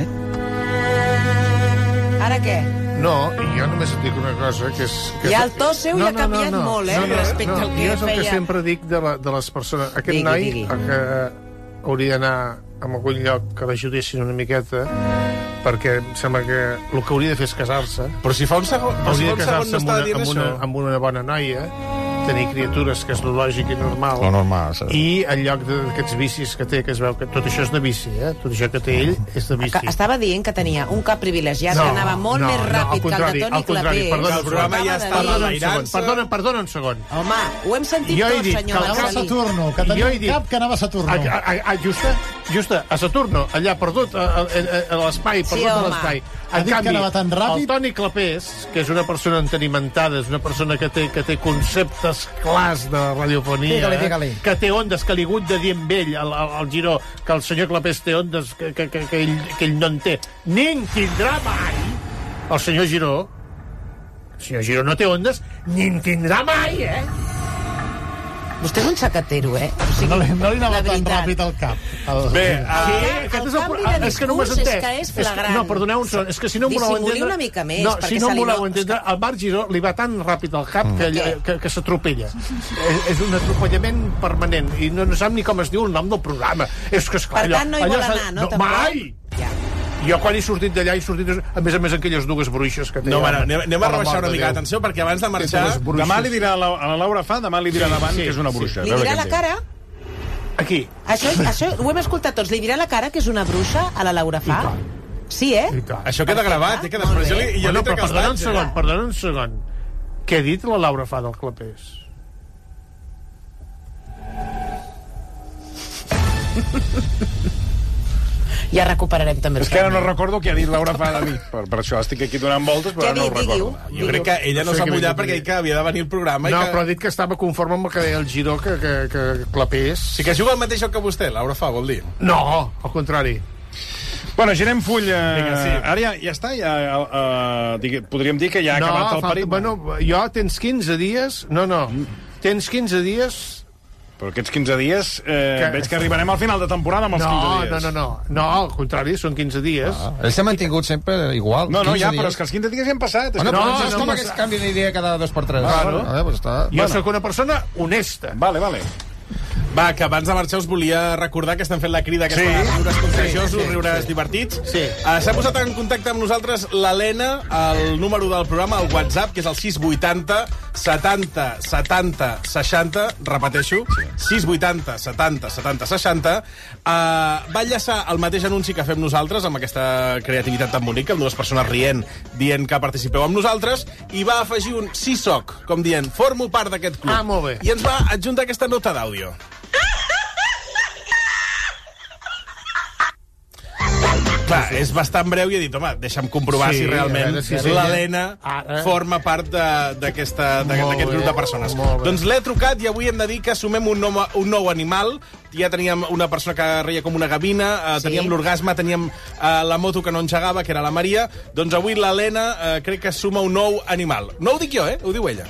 Ara què? No, i jo només et dic una cosa, que és... Que I el to seu ja ha canviat molt, eh, respecte al que jo és el que feia. sempre dic de, la, de les persones. Aquest Digui, noi digui. el que hauria d'anar a algun lloc que l'ajudessin una miqueta, perquè em sembla que el que hauria de fer és casar-se. Però si fa un segon, però si Hauria fa de un segon casar-se no amb, estava una, dient amb, una, això. amb una bona noia, tenir criatures, que és lo lògic i normal. Lo normal, sí. I en lloc d'aquests vicis que té, que es veu que tot això és de vici, eh? Tot això que té ell és de vici. Que estava dient que tenia un cap privilegiat, No, que anava molt no, més no, ràpid al contrari, que el de Toni al contrari, Clapés. perdona, el programa ja està Perdona un segon, enlairant-se. perdona, perdona un segon. Home, ho hem sentit Jo he tots, dit senyor que el Anava a Marcelí. Saturno, que Jo tenia he un dit- cap que anava a Saturno. A, a, a, justa, justa, a Saturno, allà perdut, a, a, a l'espai, perdut a home. l'espai. Ha En dit que canvi, anava tan ràpid. el Toni Clapés, que és una persona entenimentada, és una persona que té, que té conceptes clars de radiofonia, Digue-li, eh? digue-li. que té ondes, que li ha hagut de dir amb ell, al, al, al Giró, que el senyor Clapés té ondes que, que, que, que, ell, que ell no en té. Ni en tindrà mai el senyor Giró. El senyor Giró no té ondes, ni en tindrà mai, eh? Vostè és un xacatero, eh? O sigui, No li, no li anava la tan veritat. ràpid al cap. El... Bé, Sí, uh, aquest el és el, canvi pro- de és que no m'has discurs és entès. que és flagrant. no, perdoneu un segon, és que si no em voleu Dissimuli entendre... una mica més, no, perquè si no se em li voleu no- entendre, al Marc Giró li va tan ràpid al cap que, Què? que, que s'atropella. És, és un atropellament permanent i no, no sap ni com es diu el nom del programa. És que, esclar, Per tant, no hi vol anar, no, tampoc? Mai! Ja. Jo quan he sortit d'allà he sortit, a més a més, aquelles dues bruixes que té. no, bueno, home, anem, anem per a la rebaixar mort una de mica Déu. d'atenció, perquè abans de marxar... dues bruixes. demà li dirà a la, a la Laura Fa, demà li dirà davant sí, que és una sí. bruixa. Li A veure dirà què la en diu. cara? Aquí. Això, això ho hem escoltat tots. Li dirà la cara que és una bruixa a la Laura Fa? Sí, eh? I tant. Això queda gravat, eh, que després jo li, jo Bueno, li però trec els perdona un dats. segon, perdona un segon. Què ha dit la Laura Fa del Clapés? Ja recuperarem també el És que ara no fragment. recordo què ha dit Laura Fa de mi. Per, per això estic aquí donant voltes, però Què ha ara no ho dit? Digui-ho. recordo. Jo crec que ella no No sé s'ha què mullat m'he perquè dit. ell que havia de venir al programa No, i que... però ha dit que estava conforme amb el que deia el Giró, que, que, que Clapés... Sí que juga el mateix joc que vostè, Laura Fa, vol dir. No, al contrari. Bueno, girem full. Eh, Vinga, sí. Ara ja, ja està, ja, eh, digui, podríem dir que ja ha no, acabat el falta, perit. bueno, jo tens quinze dies... No, no, tens quinze dies... Però aquests quinze dies, eh, Que- veig que arribarem al final de temporada amb els No, quinze no, dies. no, no, no, al contrari, són quinze dies. Ah, ell s'ha mantingut sempre igual. No, no, quinze ja, dies. però és que els quinze dies ja han passat. És Bueno, que però no, no, és no, com no, que es no. canvia d'idea cada dos per tres. Claro. A veure, pues està... Jo Bueno. sóc una persona honesta. Vale, vale. Va, que abans de marxar us volia recordar que estem fent la crida aquesta sí. riures contagiosos, sí, sí, riures sí. divertits. Sí. Uh, S'ha posat en contacte amb nosaltres l'Helena, el número del programa, el WhatsApp, que és el sis vuitanta setanta setanta seixanta, repeteixo, sis vuitanta setanta setanta seixanta. Uh, va enllaçar el mateix anunci que fem nosaltres, amb aquesta creativitat tan bonica, amb dues persones rient, dient que participeu amb nosaltres, i va afegir un sí soc, com dient, formo part d'aquest club. Ah, molt bé. I ens va adjuntar aquesta nota d'àudio. Clar, és bastant breu i he dit, home, deixa'm comprovar sí, si realment sí, sí, l'Helena sí. forma part d'aquest grup de persones. Doncs l'he trucat i avui hem de dir que assumem un nou, un nou animal. Ja teníem una persona que reia com una gavina, eh, sí. teníem l'orgasme, teníem eh, la moto que no engegava, que era la Maria. Doncs avui l'Helena eh, crec que suma un nou animal. No ho dic jo, eh? Ho diu ella.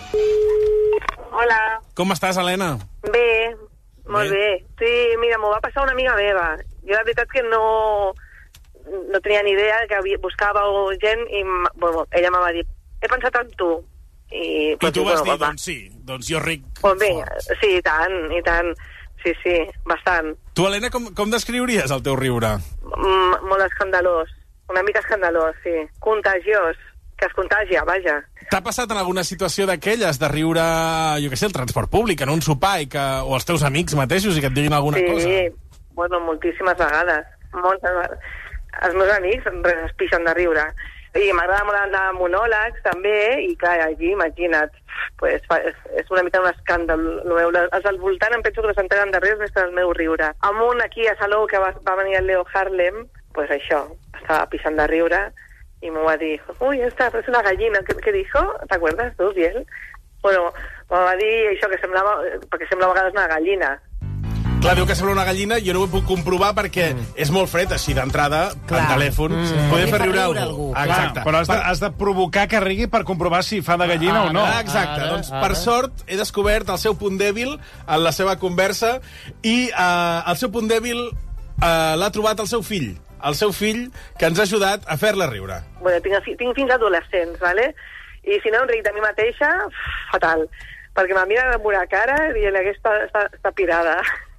Hola. Com estàs, Helena? Bé, molt bé. bé. Sí, mira, m'ho va passar una amiga meva. Jo la veritat que no... no tenia ni idea que havia, buscava gent i bueno, ella m'ha dit, he pensat en tu. I, I tu vas bueno, dir, doncs sí, doncs jo ric pues bé, fort. Sí, i tant, i tant. Sí, sí, bastant. Tu, Helena, com, com descriuries el teu riure? Mm, molt escandalós, una mica escandalós, sí. Contagiós, que es contagia, vaja. T'ha passat en alguna situació d'aquelles de riure, jo què sé, el transport públic, en un sopar, i que, o els teus amics mateixos, i que et diguin alguna sí, cosa? Sí, bueno, moltíssimes vegades. Moltes vegades. Els meus amics es pixen de riure. I m'agrada molt anar a monòlegs, també, i clar, allí, imagina't, pues, és, és una mica un escàndal. Els al voltant em penso que no s'entenen de res més que el meu riure. Amb un aquí a Salou que va, va venir el Leo Harlem, pues això, estava pixant de riure, i m'ho va dir, uy, esta es una gallina, ¿qué, qué dijo? ¿Te acuerdas tu, Biel? Bueno, m'ho va dir això que semblava, perquè sembla a vegades una gallina. Clar, diu que sembla una gallina, jo no ho puc comprovar perquè mm. és molt fred, així d'entrada, en telèfon, mm. podem fer riure algú. algú. Ah, exacte. Clar, però has de, has de provocar que rigui per comprovar si fa de gallina ah, o no. Ah, exacte. Ara, doncs, ara. Per sort, he descobert el seu punt dèbil en la seva conversa i uh, el seu punt dèbil uh, l'ha trobat el seu fill. El seu fill, que ens ha ajudat a fer-la riure. Bueno, tinc, tinc fins adolescents, ¿vale? I si no em ric de mi mateixa, fatal. Perquè me mira amb una cara i aquesta està, està pirada.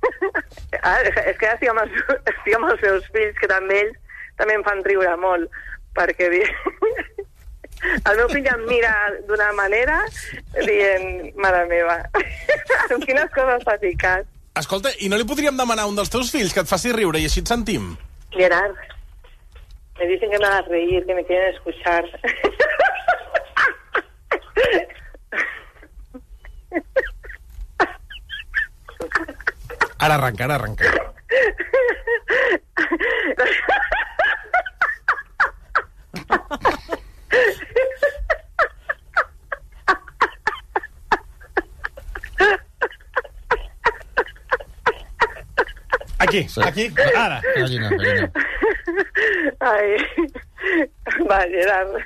Ah, és que estic amb, els, estic amb els seus fills, que també ells també em fan riure molt, perquè el meu fill em mira d'una manera dient, mare meva, amb quines coses t'has ficat. Escolta, i no li podríem demanar a un dels teus fills que et faci riure i així et sentim? Gerard, me dicen que me hagas reír, que me quieren escuchar. Ara arranca, ara arranca. Aquí, sí. Aquí, ara. Gallina, gallina. Ai, va, Gerard.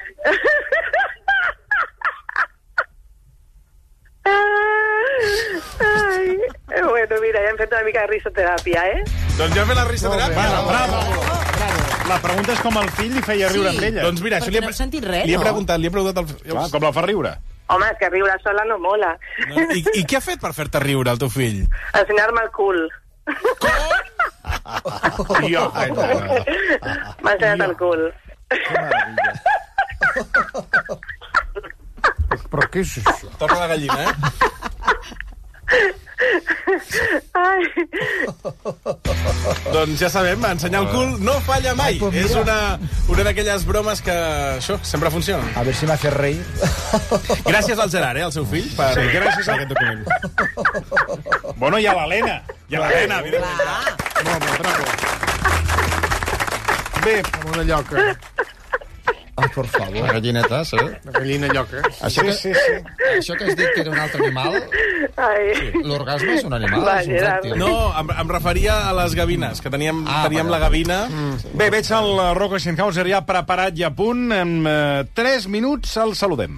Ai, bueno, mira, ja hem fet una mica de risoteràpia, eh? Doncs ja hem fet la risoteràpia. Bravo, bravo. bravo. La pregunta és com el fill li feia riure sí, amb ella. Doncs mira, això li he, no hem sentit res, li he no? preguntat, li he preguntat al... Clar, com la fa riure? Home, és que riure sola no mola. No, i, I què ha fet per fer-te riure, el teu fill? Ensenyar-me el cul. Com? Jo, m'ha ensenyat el cul. Que meravella. Però què és això? Torna la gallina, eh? Ai. Doncs ja sabem, ensenyar el cul no falla mai. Ai, pues és una, una d'aquelles bromes que, això, sempre funciona. A ver si me hace reír. Gràcies al Gerard, eh, al seu fill, per, sí, gràcies a aquest document. Bueno, i a l'Helena. I a l'Helena, evidentment. Molt bé, bravo. Bé, amb una lloca. Ai, por favor. La gallineta, sí. La gallina lloca. Això que, sí, sí, sí. Això que has dit que era un altre animal, sí. L'orgasme és un animal, Va, és un rèptil. No, em, em referia a les gavines, que teníem, ah, teníem la gavina. Mm. Bé, veig el Rocco Schenhauser ja preparat i a punt. En eh, tres minuts el saludem.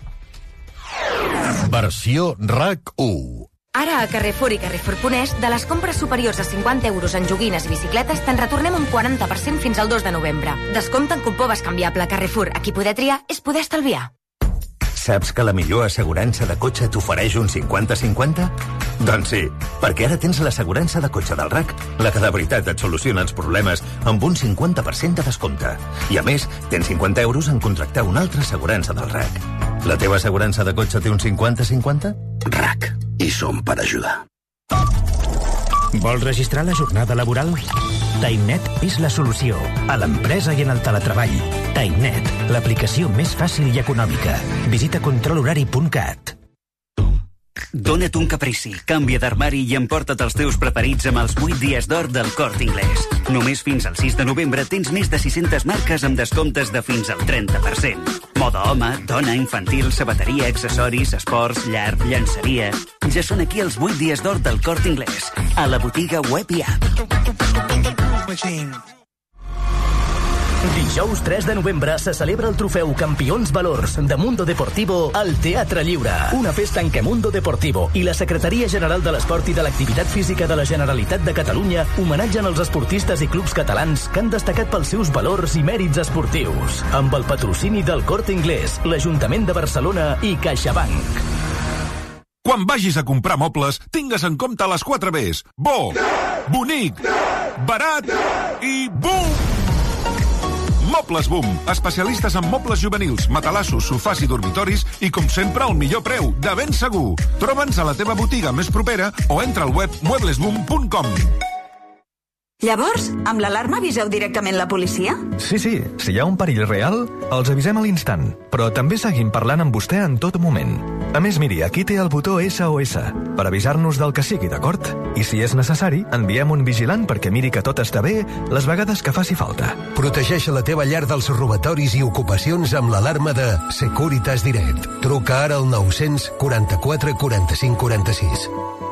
Versió RAC u. Ara a Carrefour i Carrefour Punès, de les compres superiors a cinquanta euros en joguines i bicicletes, te'n retornem un quaranta per cent fins al dos de novembre. Descompte en cupó bescanviable Carrefour. Aquí poder triar és poder estalviar. Saps que la millor assegurança de cotxe t'ofereix un cinquanta cinquanta? Doncs sí, perquè ara tens l'assegurança de cotxe del R A C, la que de veritat et soluciona els problemes amb un cinquanta per cent de descompte. I a més, tens cinquanta euros en contractar una altra assegurança del R A C. La teva assegurança de cotxe té un cinquanta cinquanta? R A C. I som per ajudar. Vols registrar la jornada laboral? TimeNet és la solució a l'empresa i en el teletreball. TimeNet, l'aplicació més fàcil i econòmica. Visita control horari punt cat. Dona't un caprici, canvia d'armari i emporta't els teus preferits amb els vuit dies d'or del Corte Inglés. Només fins al sis de novembre tens més de sis-centes marques amb descomptes de fins al trenta per cent. Moda home, dona, infantil, sabateria, accessoris, esports, llar, llançeria... Ja són aquí els vuit dies d'or del Corte Inglés, a la botiga web i app. Dijous tres de novembre se celebra el trofeu Campions Valors de Mundo Deportivo al Teatre Lliure. Una festa en què Mundo Deportivo i la Secretaria General de l'Esport i de l'Activitat Física de la Generalitat de Catalunya homenatgen els esportistes i clubs catalans que han destacat pels seus valors i mèrits esportius. Amb el patrocini del Corte Inglés, l'Ajuntament de Barcelona i CaixaBank. Quan vagis a comprar mobles, tingues en compte les quatre Bs. Bo, bonic, barat i boom! Mobles Boom, especialistes en mobles juvenils, matalassos, sofàs i dormitoris i, com sempre, al millor preu, de ben segur. Troba'ns a la teva botiga més propera o entra al web muebles boom punt com. Llavors, amb l'alarma aviseu directament la policia? Sí, sí, si hi ha un perill real, els avisem a l'instant, però també seguim parlant amb vostè en tot moment. A més, miri, aquí té el botó S O S, per avisar-nos del que sigui, d'acord? I si és necessari, enviem un vigilant perquè miri que tot està bé les vegades que faci falta. Protegeix la teva llar dels robatoris i ocupacions amb l'alarma de Securitas Direct. Truca ara al nou-cents quaranta-quatre quaranta-cinc quaranta-sis.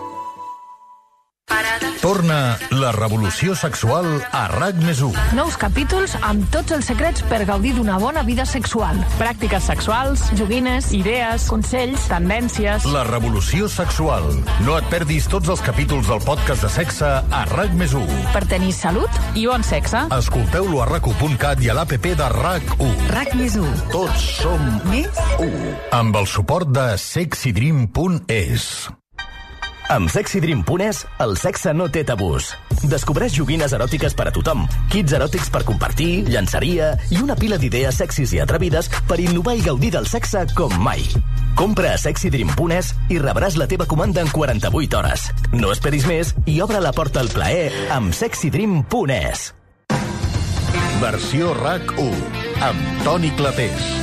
Torna la revolució sexual a R A C més u. Nous capítols amb tots els secrets per gaudir d'una bona vida sexual. Pràctiques sexuals, joguines, idees, consells, tendències... La revolució sexual. No et perdis tots els capítols del podcast de sexe a R A C més u. Per tenir salut i bon sexe. Escolteu-lo a R A C u punt cat i a l'app de R A C u. R A C més u. Tots som més u. Amb el suport de sexydream punt es. Amb sexydream punt es, el sexe no té tabús. Descobreix joguines eròtiques per a tothom, kits eròtics per compartir, llançaria i una pila d'idees sexis i atrevides per innovar i gaudir del sexe com mai. Compra a sexydream punt es i rebràs la teva comanda en quaranta-vuit hores. No esperis més i obre la porta al plaer amb sexydream punt es. Versió R A C u, amb Toni Clapés.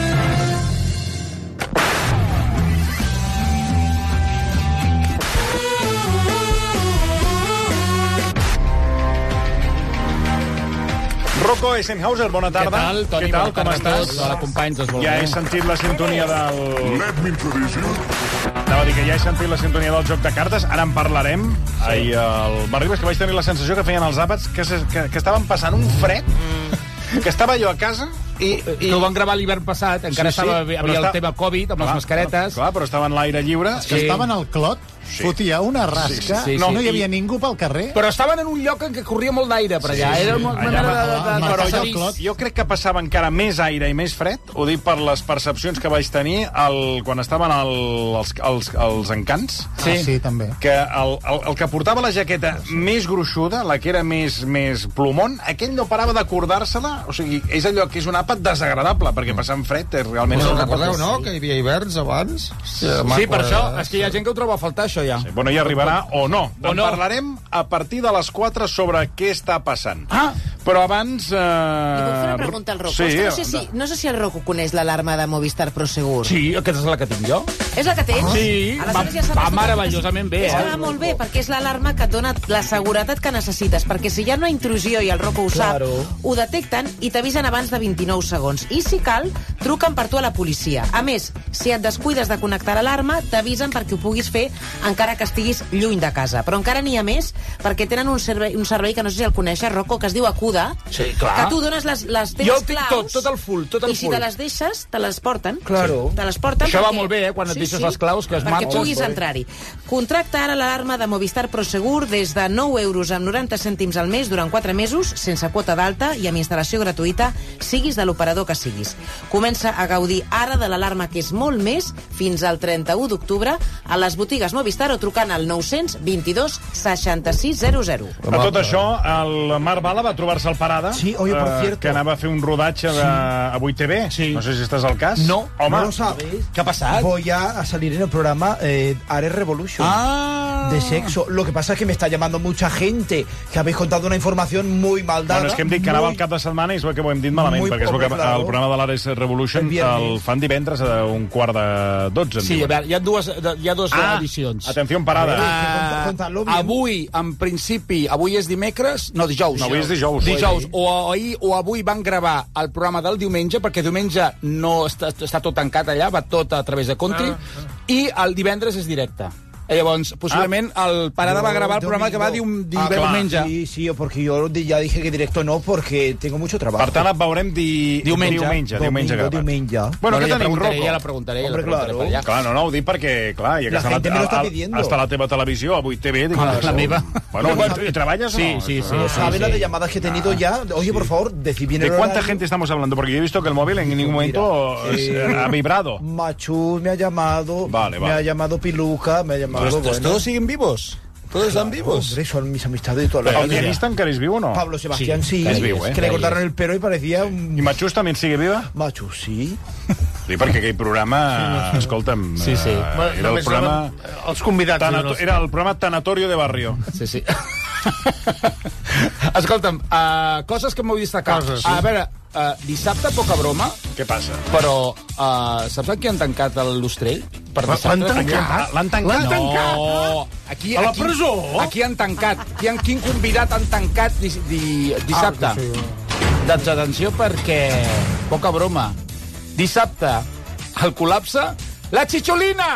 Rocco Eisenhauser, bona tarda. Què tal, Toni? Què tal, com estàs? Hola, companys, doncs molt ja bé. he sentit la sintonia del... Let me introduce you. Anava a dir que ja he sentit la sintonia del joc de cartes, ara en parlarem. Sí. Ahir el... m'arriba que vaig tenir la sensació que feien els àpats que, se... que, que estaven passant un fred, mm. que estava jo a casa... I, i... Que ho van gravar l'hivern passat, encara sí, sí, estava, havia el tema Covid, amb clar, les mascaretes. Clar, però estava en l'aire lliure. Sí. Que estaven al Clot, sí. Fotia una rasca, sí, sí, no, sí. no hi havia I... ningú pel carrer. Però estaven en un lloc en què corria molt d'aire per allà. Sí, sí, Era una allà, manera de... de, de, de, de jo, jo crec que passava encara més aire i més fred, ho dic per les percepcions que vaig tenir el, quan estaven el, els, els, els encants. Sí, ah, sí també. Que el, el, el que portava la jaqueta més gruixuda, la que era més, més plomón, aquell no parava d'acordar-se-la. O sigui, és allò que és un àpat desagradable, perquè passant fred és realment... Us recordeu, no?, que hi havia hiverns abans? Sí, sí per això, és que hi ha gent que ho troba a faltar, això ja. Sí, bueno, ja arribarà o no. O en no. Parlarem a partir de les quatre sobre què està passant. Ah! Però abans... Eh... Li puc fer una pregunta al Rocco? Sí, no, sé si, no sé si el Rocco coneix l'alarma de Movistar Prosegur. Sí, aquesta és la que tinc jo. És la que tens? Sí, va, ja va meravellosament bé. És que va eh? molt bé, perquè és l'alarma que et dona la seguretat que necessites, perquè si hi ha una intrusió, i el Rocco ho claro. sap, ho detecten i t'avisen abans de vint-i-nou segons. I si cal, truquen per tu a la policia. A més, si et descuides de connectar l'alarma, t'avisen perquè ho puguis fer encara que estiguis lluny de casa. Però encara n'hi ha més, perquè tenen un servei, un servei que no sé si el coneixes, Rocco, que es diu Acuda, sí, clar. que tu dones les, les teves jo el tinc claus... tot, tot el full, tot el I si full. te les deixes, te les porten. Claro. Te les porten Això perquè... va molt bé, eh, quan et sí, deixes sí, les claus, que es perquè marxes. puguis entrar-hi. Contracta ara l'alarma de Movistar Prosegur des de nou euros amb noranta cèntims al mes durant quatre mesos, sense quota d'alta i amb instal·lació gratuïta, siguis de l'operador que siguis. Comença Comença a gaudir ara de l'alarma, que és molt més, fins al trenta-u d'octubre a les botigues Movistar o trucant al nou vint dos seixanta-sis zero zero. A tot això, el Marc Bala va trobar-se al Parada, sí, oye, por eh, cierto. que anava a fer un rodatge de Avui T V. Sí. No sé si estàs al cas. No, Home, no lo sabes. ¿Qué ha pasado? Voy a, a salir en el programa eh, Ares Revolution. Ah. De sexo. Lo que pasa es que me está llamando mucha gente que habéis contado una información muy mal dada. Bueno, és que hem dit que anava al cap de setmana i és que ho hem dit malament, Muy perquè és pobre, que claro. el programa de l'Ares Revolution El viernes. el fan divendres a un quart de dotze. Sí, a veure, hi ha dues, hi ha dues Ah, edicions. atenció, Parada. Uh, Contadlo bien. avui, en principi, avui és dimecres, no, dijous. No, avui és dijous. Dijous, o ahir o avui van gravar el programa del diumenge, perquè diumenge no està, està tot tancat allà, va tot a través de Country, ah, ah. i el divendres és directe. Eh, llavors, possiblement, ah, el Parada va gravar el programa que va dir un Ah, diumenge. Sí, sí, porque yo ya dije que directo no, porque tengo mucho trabajo. Per tant, et veurem di... Diumenge. Diumenge, diumenge, Domingo, gravat. diumenge. Bueno, no, què ja tenim, preguntaré, Rocco? ja la preguntaré, ja Hombre, la preguntaré claro. per allà. Clar, no, no, ho dic perquè, clar, ja que La està, gente me lo está a, a, pidiendo. està a la teva televisió, Avui T V... Dic, Ah, la no, meva. Bueno, ¿y treballas o Sí, no? sí, sí. No sí, sabe sí. la de llamadas que he tenido ya. Oye, por favor, decid bien ¿De el cuánta horario. gente estamos hablando? Porque yo he visto que el móvil en ningún momento Sí. eh, ha vibrado. Machus me ha llamado, Vale, me vale. ha llamado Piluca, me ha llamado... Pero estos bueno. todos siguen vivos. Todos están vivos. Hombre, son mis amistades de toda la ¿El vida. pianista encara és viu o no? Pablo Sebastián, sí. És viu, eh? Que le cortaron el pelo y parecía un... I Machús també en sigue viva? Machus, sí. Sí, perquè aquell programa, escolta'm... Sí, sí. eh, Bueno, Era el només programa... anaven els convidats. Tanato, no? era el programa Tanatorio de Barrio. Sí, sí. Escolta'm, uh, coses que m'ho vull destacar. Coses, A veure, uh, dissabte, poca broma, Què passa? però uh, saps aquí han tancat l'Ostrell? Per L'han dissabte? tancat? L'han tancat? No, tancat? aquí, A la aquí, presó? Aquí han tancat. Aquí han, quin convidat han tancat di, di, dissabte? Ah, que sí. Doncs atenció perquè, poca broma, dissabte, el col·lapse, la xixolina!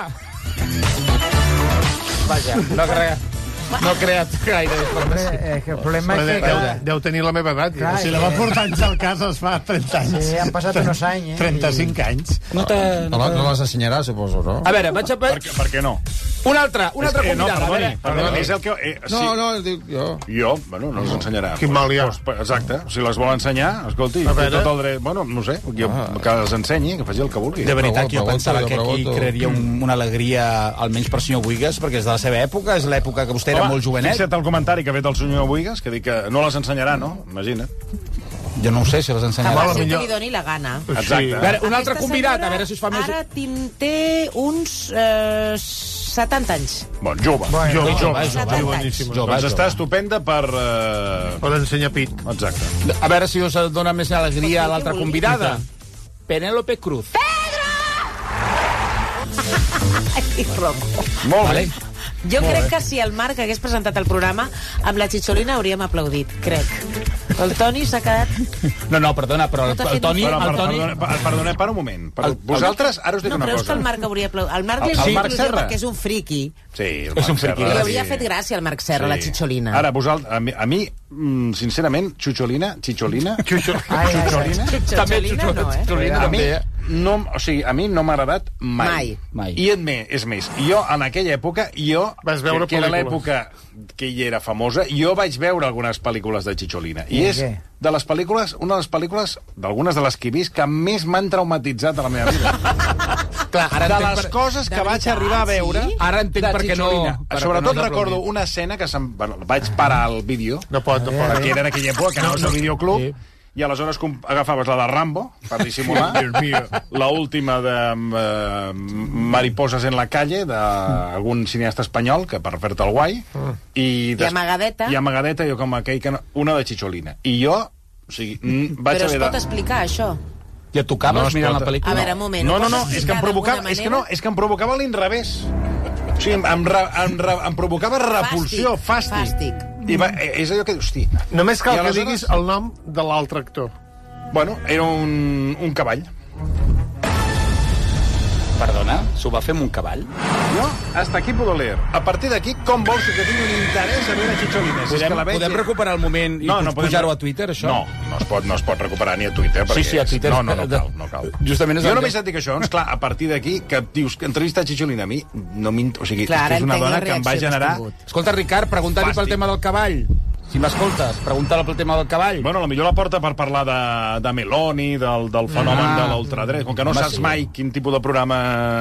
Vaja, no crea, no ha creat gaire informació. Es que el problema Però es deu, que... deu tenir la meva edat. Clar, ja. Si la va portar anys al cas es fa trenta anys. Sí, han passat unos anys, eh? trenta-cinc anys. No, te, No, la- no les ensenyarà, suposo, no? A veure, vaig a... Per, què- per què no? Un altre, un altre Eh, no, convidat. a perdoni, veure. perdoni, és el que... Eh, sí. No, no, dic jo. Jo, bueno, no els ensenyarà. Quin mal hi ha. Pues, exacte, si les vol ensenyar, escolti, A té veure. tot el dret... Bueno, no sé, jo, Ah. que les ensenyi, que faci el que vulgui. De veritat, que jo Pregunto, pensava jo que aquí pregunto. crearia un, una alegria, almenys per senyor Buigas, perquè és de la seva època, és l'època que vostè era molt jovenet. Fixa't el comentari que ha fet el senyor Buigas, que diu que no les ensenyarà, no? Imagina't. Jo no ho sé si les Que ensenyarà. va ser que li doni la gana. Exacte. A veure, un altre Aquesta convidat, senyora a veure si us fa més... Ara tin- té uns eh, setanta anys. Bon, jove. Bueno, jove, jove, jove. setanta anys. boníssima. Jove, Doncs jove. està estupenda per... Uh... Per ensenyar pit. Exacte. A veure si us dona més alegria a l'altra Pot dir convidada. Penélope Cruz. Ai, Rocco. Molt Vale. bé. Jo crec que si el Marc hagués presentat el programa amb la xixolina hauríem aplaudit, crec. El Toni s'ha quedat... No, no, perdona, però el, No t'ha el fet Toni... Però, El per, Toni... perdone, per, perdone, per un moment. Per, El- vosaltres, ara us dic No, una però és que cosa. el Marc hauria aplaudit. El Marc El- li és el una Marc il·lusió Serra? perquè és un friqui. Sí, el És un Marc friqui. Serra, Li Sí. hauria fet gràcia al Marc Serra, la xixolina. Ara, vosaltres, a mi, a mi mm, sincerament, xixolina, xixolina, Ai, ai, ai. xixolina, També Xixolina no, eh? Xixolina a mi, també. no, o sigui, a mi no m'ha agradat mai. Mai. Mai. I et més, és més, jo en aquella època, jo, Vas veure que, que era pel·lícules. l'època que ella era famosa, jo vaig veure algunes pel·lícules de Xixolina. I I és què? de les pel·lícules, una de les pel·lícules, d'algunes de les que he vist, que més m'han traumatitzat a la meva vida. Clar, ara de entenc les per- coses que De vaig veritat, arribar a veure... sí? Ara entenc de per què no... Xixolina. per què Sobretot no has recordo aplaudit. una escena que se'm... Bueno, vaig parar el vídeo, No pot, no pot. perquè era en aquella època que anaves al videoclub, Sí. i aleshores com- agafaves la de Rambo, per dissimular, la última de eh, Mariposas en la calle, d'algun cineasta espanyol, que per fer-te el guai, i, I amagadeta. I amagadeta, jo com aquell que no, una de Xixolina. I jo, o sigui, mm, vaig Però es haver pot de... explicar, això? I et tocaves No es mirant pot. la pel·lícula? A veure, un moment. No, ho no, no, pots és que em explicar provocava, d'alguna és que no, manera? és que em provocava l'inrevés. O sigui, em, em, re- em, re- em provocava repulsió, fàstic. Fàstic. I va, és allò que dius, hosti... Només cal I que aleshores- diguis el nom de l'altre actor. Bueno, era un, un cavall. Perdona, s'ho va fer amb un cavall? Jo, hasta aquí puedo leer. A partir d'aquí, com vols que tingui un interès a veure Xixolina? Si és Podem, que la veig... podem recuperar el moment i No, no podem- pujar-ho a Twitter, això? No, no es, pot, no es pot recuperar ni a Twitter. Sí, perquè sí, a Twitter. No, no, no cal, no cal. Justament és jo el només que- et dic això, doncs clar, a partir d'aquí, que dius que entrevista Xixolina a mi, no m'int... O sigui, Clar, és que és una entenc la dona que em va reacció que has generar... tingut. Escolta, Ricard, pregunta-li pel Fàstic. tema del cavall. Si m'escoltes, pregunta-la pel tema del cavall. Bueno, potser la porta per parlar de, de Meloni, del, del fenomen Ah. de l'ultradret. Com que no Home, saps sí. mai quin tipus de programa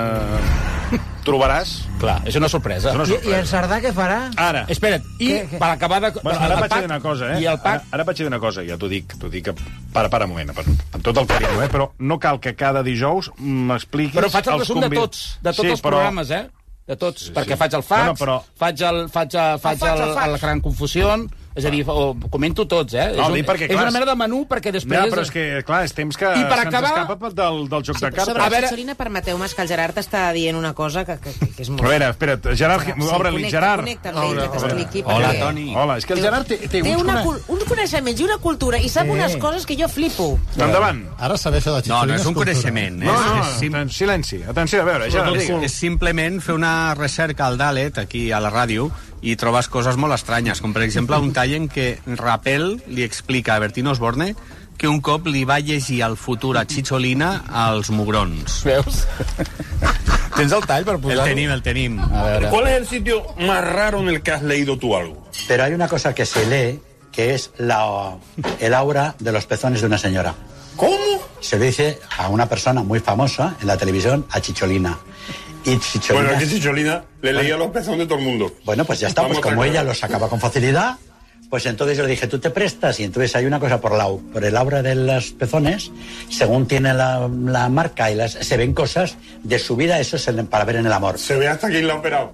trobaràs... Clar, és una sorpresa. És una I, I sorpresa. el Cerdà què farà? Ara. Espera't, i Què, què? per acabar de... Bueno, ara el vaig pack dir una cosa, eh? I el pack... Ara, ara vaig dir una cosa, ja t'ho dic, t'ho dic... Para, para un moment, per, amb tot el carinyo, eh? Però no cal que cada dijous m'expliquis... Però faig el els resum de convid- tots, de tots sí, els programes, eh? De tots, Sí, perquè sí. faig el fax, Bueno, però- faig el, faig, el, faig fax, el, el fax. la gran confusió, és a dir, o, comento tots, eh? No, és, un, dic perquè, és clar, una mena de menú perquè després... Ja, però és que, clar, és temps que I per se'ns acabar- escapa del, del joc Sí, de cartes. sobre la Cicciolina, permeteu-me que el Gerard està dient una cosa que, que, que és molt... A veure, espera't, Gerard, Sí, obre-li, connecta, Gerard. connecta-li, que t'expliqui, Hola, perquè- Toni. Hola, és que el Gerard té, té, Té uns una, cone- cul uns coneixements i una cultura i sap Sí. unes coses que jo flipo. Endavant. Ara saber això de No, no Cicciolina és un cultura. coneixement. No, és, no, és, sim... silenci. Atenció, a veure, Gerard, és, digues. és simplement fer una recerca al Dalet, aquí a la ràdio, i trobes coses molt estranyes, com per exemple un tall en què Rapel li explica a Bertín Osborne que un cop li va llegir el futur a Chicholina als mugrons. Veus? Tens el tall per posar-ho? El tenim, el tenim. A veure. ¿Cuál es el sitio más raro en el que has leído tú algo? Pero hay una cosa que se lee, que es la, el aura de los pezones de una señora. ¿Cómo? Se lo dice a una persona muy famosa en la televisión, a Chicholina. Y Chicholina... Bueno, es que Chicholina le leía los pezones de todo el mundo. Bueno, pues ya está, pues Vamos a como aclarar. ella lo sacaba con facilidad, pues entonces yo le dije, ¿tú te prestas? Y entonces hay una cosa por, la, por el aura de los pezones, según tiene la, la marca y las, se ven cosas de su vida, eso es el- para ver en el amor. Se ve hasta quién lo ha operado.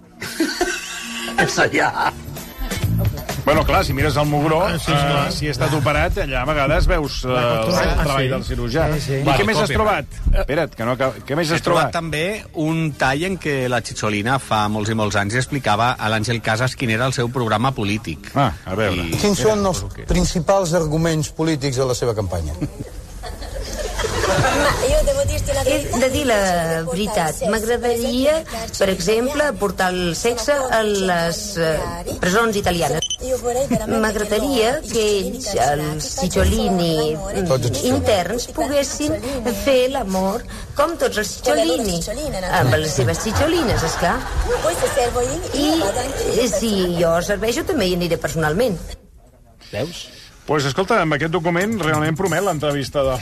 Eso ya. Bueno, clar, si mires el mugró, Ah, sí, eh, clar. si ha estat operat, allà a vegades veus eh, el Ah, treball sí. del cirurgià. Sí, sí. I Bueno, què més has copy, trobat? Espera't, que no acaba... Què més He has trobat trobat? també un tall en què la Chicholina fa molts i molts anys explicava a l'Àngel Casas quin era el seu programa polític. Ah, a veure. I... Quins són els principals arguments polítics de la seva campanya? He de dir la veritat. M'agradaria, per exemple, portar el sexe a les eh, presons italianes. M'agradaria que ells, els cicciolini interns, poguessin fer l'amor com tots els cicciolini, amb les seves cicciolines, esclar. I eh, si jo serveixo, també hi aniré personalment. Veus? Pues escolta, amb aquest document realment promet l'entrevista de...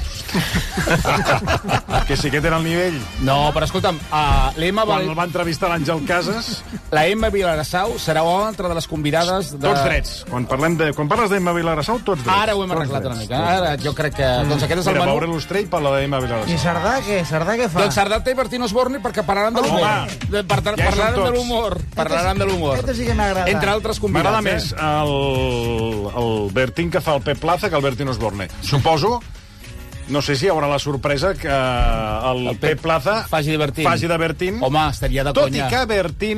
que sí que té el nivell. No, però escolta'm, uh, l'Emma... Quan el va entrevistar l'Àngel Casas... La Emma Vilarassau serà una altra de les convidades... De... Tots drets. Quan, parlem de, quan parles d'Emma Vilarassau, tots drets. Ara ho hem Tots arreglat drets. una mica. Ara jo crec que... Mm. Doncs aquest és el Mira, menú. Paure Lustrell parla d'Emma Vilarassau. I Cerdà què? Cerdà què fa? Doncs Cerdà té Bertín Osborne perquè parlaran de Home, l'humor. De, par ja hi parlaran som de tots. l'humor. Parlaran de l'humor. Aquest sí que m'agrada. Entre altres convidats. M'agrada més el, el Bertín que fa el Pep Plaza que el Bertín Osborne. Suposo, no sé si hi haurà la sorpresa que el, el Pep, Pep Plaza faci de Bertín. Faci de Bertín. Home, estaria de Tot conya. i que a Bertín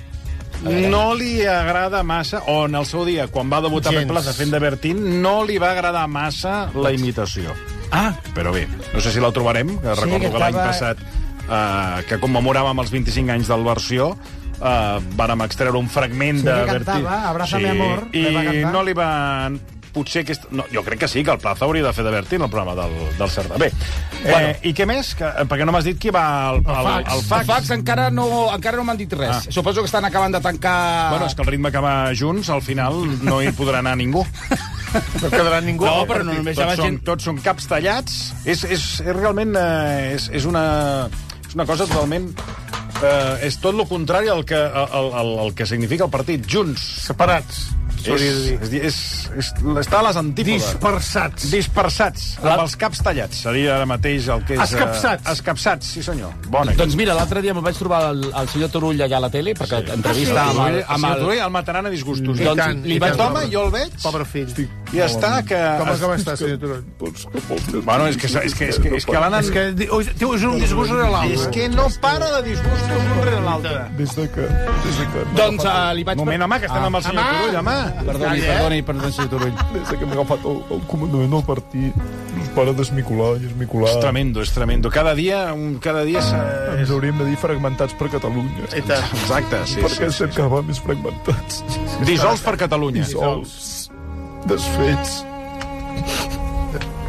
no li agrada massa, o en el seu dia, quan va debutar Gens. Pep Plaza fent de Bertín, no li va agradar massa la imitació. Ah! Però bé, no sé si la trobarem, que Sí, recordo que que l'any estava- passat, eh, que commemoràvem els vint-i-cinc anys del versió, eh, vàrem extreure un fragment Sí, de que Bertín. cantava, Abrázame, amor, I li va cantar. no li va... Potser aquest... No, jo crec que sí, que el Plaza hauria de fer de Bertín, el programa del, del Cerdà. Bé, Bueno. eh, i què més? Que, perquè no m'has dit qui va al, al, al, al fax. El fax encara no, encara no m'han dit res. Ah. Suposo que estan acabant de tancar... Bueno, és que el ritme que va junts, al final no hi podrà anar ningú. No quedarà ningú. No, però no només hi tots va són, gent... Tots són caps tallats. És, és, és realment... Eh, és, és, una, és una cosa totalment... Eh, és tot el contrari al que, al, al, al que significa el partit. Junts. Separats. És, és, és, és, està a les antípodes. Dispersats. Dispersats. La- Amb els caps tallats. Seria ara mateix el que és... eh, Escapçats. Escapçats, sí senyor. Bona. Doncs mira, l'altre dia me'l vaig trobar el, el senyor Turull allà a la tele, perquè sí. entrevista Ah, sí? amb el... El Amb senyor el... Turull el mataran a disgustos. I Doncs tant, li i vaig... tant. Home, jo el veig... Pobre fill. I ja està, que... Com, com està, senyor Turull? Bueno, és que, és que, és que, és que l'han... És que di- ui, tio, és un disgust rere l'altre. És que no para de disgustos un rere l'altre. Des de que... Des de que Doncs uh, li vaig... Moment, home, que estem amb el senyor Turull, home. Perdoni, perdoni, perdoni, senyor Turull. Des que m'he agafat el, el comandament del partit, no es para d'esmicolar i esmicolar. És tremendo, és tremendo. Cada dia, un, cada dia... Ens hauríem de dir fragmentats per Catalunya. Exacte, sí. Perquè sí, estem cada vegada més fragmentats. Dissolts per Catalunya. Dissolts. Desfets.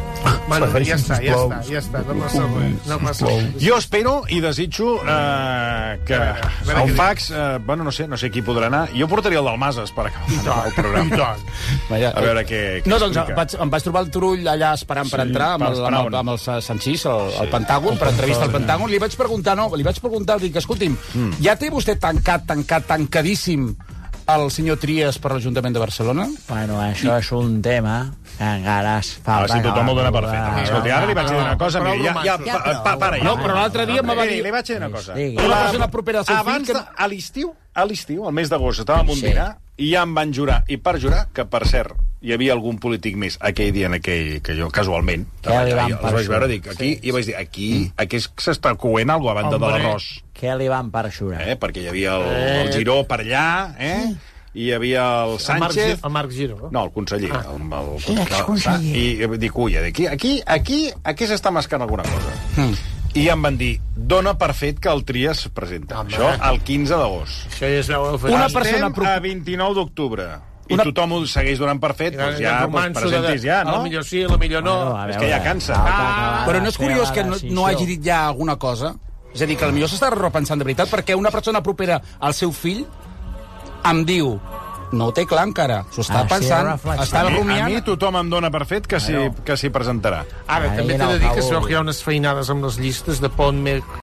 Bueno, ja està, ja està, ja està, no passa res. No passa res. Jo espero i desitjo eh, que el fax, eh, bueno, no sé, no sé qui podrà anar. Jo portaria el del Mases per acabar el programa. Vaja, a veure què, què no, doncs explica. vaig, em vaig trobar el Turull allà esperant per Sí, entrar amb el, per amb esperar el, amb el Sanchís, el, el Pentàgon, per entrevista al Pentàgon. Li vaig preguntar, no, li vaig preguntar, dic, escolti'm, Mm. ja té vostè tancat, tancat, tancadíssim el senyor Trias per l'Ajuntament de Barcelona? Bueno, això és un tema que encara es fa... Ara sí, tothom ho dona per fet. Escolti, ara li vaig dir una cosa. Mira, ja, ja, pa, pa, para, ja. No, però l'altre dia em va dir... Li vaig dir una cosa. Una persona propera al seu fill... Abans, de, a l'estiu, a l'estiu, al mes d'agost, estàvem un dinar i ja em van jurar, i per jurar, que per cert, hi havia algun polític més aquell dia en aquell, que jo casualment Què li van els vaig veure, dic, aquí, i vaig dir, aquí, aquí s'està coent alguna cosa a banda de l'arròs. Què li van perxurar? Eh, perquè hi havia el, el Giró per allà, eh? I hi havia el Sánchez... El Marc Giró. No, el conseller. Ah. El, el, Sí, exconseller. I dic, ui, aquí, aquí, aquí, aquí s'està mascant alguna cosa. Mm. I em van dir, dona per fet que el Trias es presenta. Home. Això el quinze d'agost. Això ja es veu... Una persona... Estem a vint-i-nou d'octubre. I Una- tothom ho segueix donant per fet, doncs ja, doncs presentis ja, A no? la millor sí, a la millor no. És que ja cansa. Ah, però no és curiós que no, no hagi dit ja alguna cosa? És a dir, que potser s'està repensant de veritat, perquè una persona propera al seu fill em diu... No ho té clar encara, s'ho està Ah, sí, pensant, reflexió. està A mi, a rumiant... mi tothom em dona per fet que s'hi que s'hi presentarà. Ara, Ai, també t'he no, de dir que es Pau. veu que hi ha unes feinades amb les llistes de Pont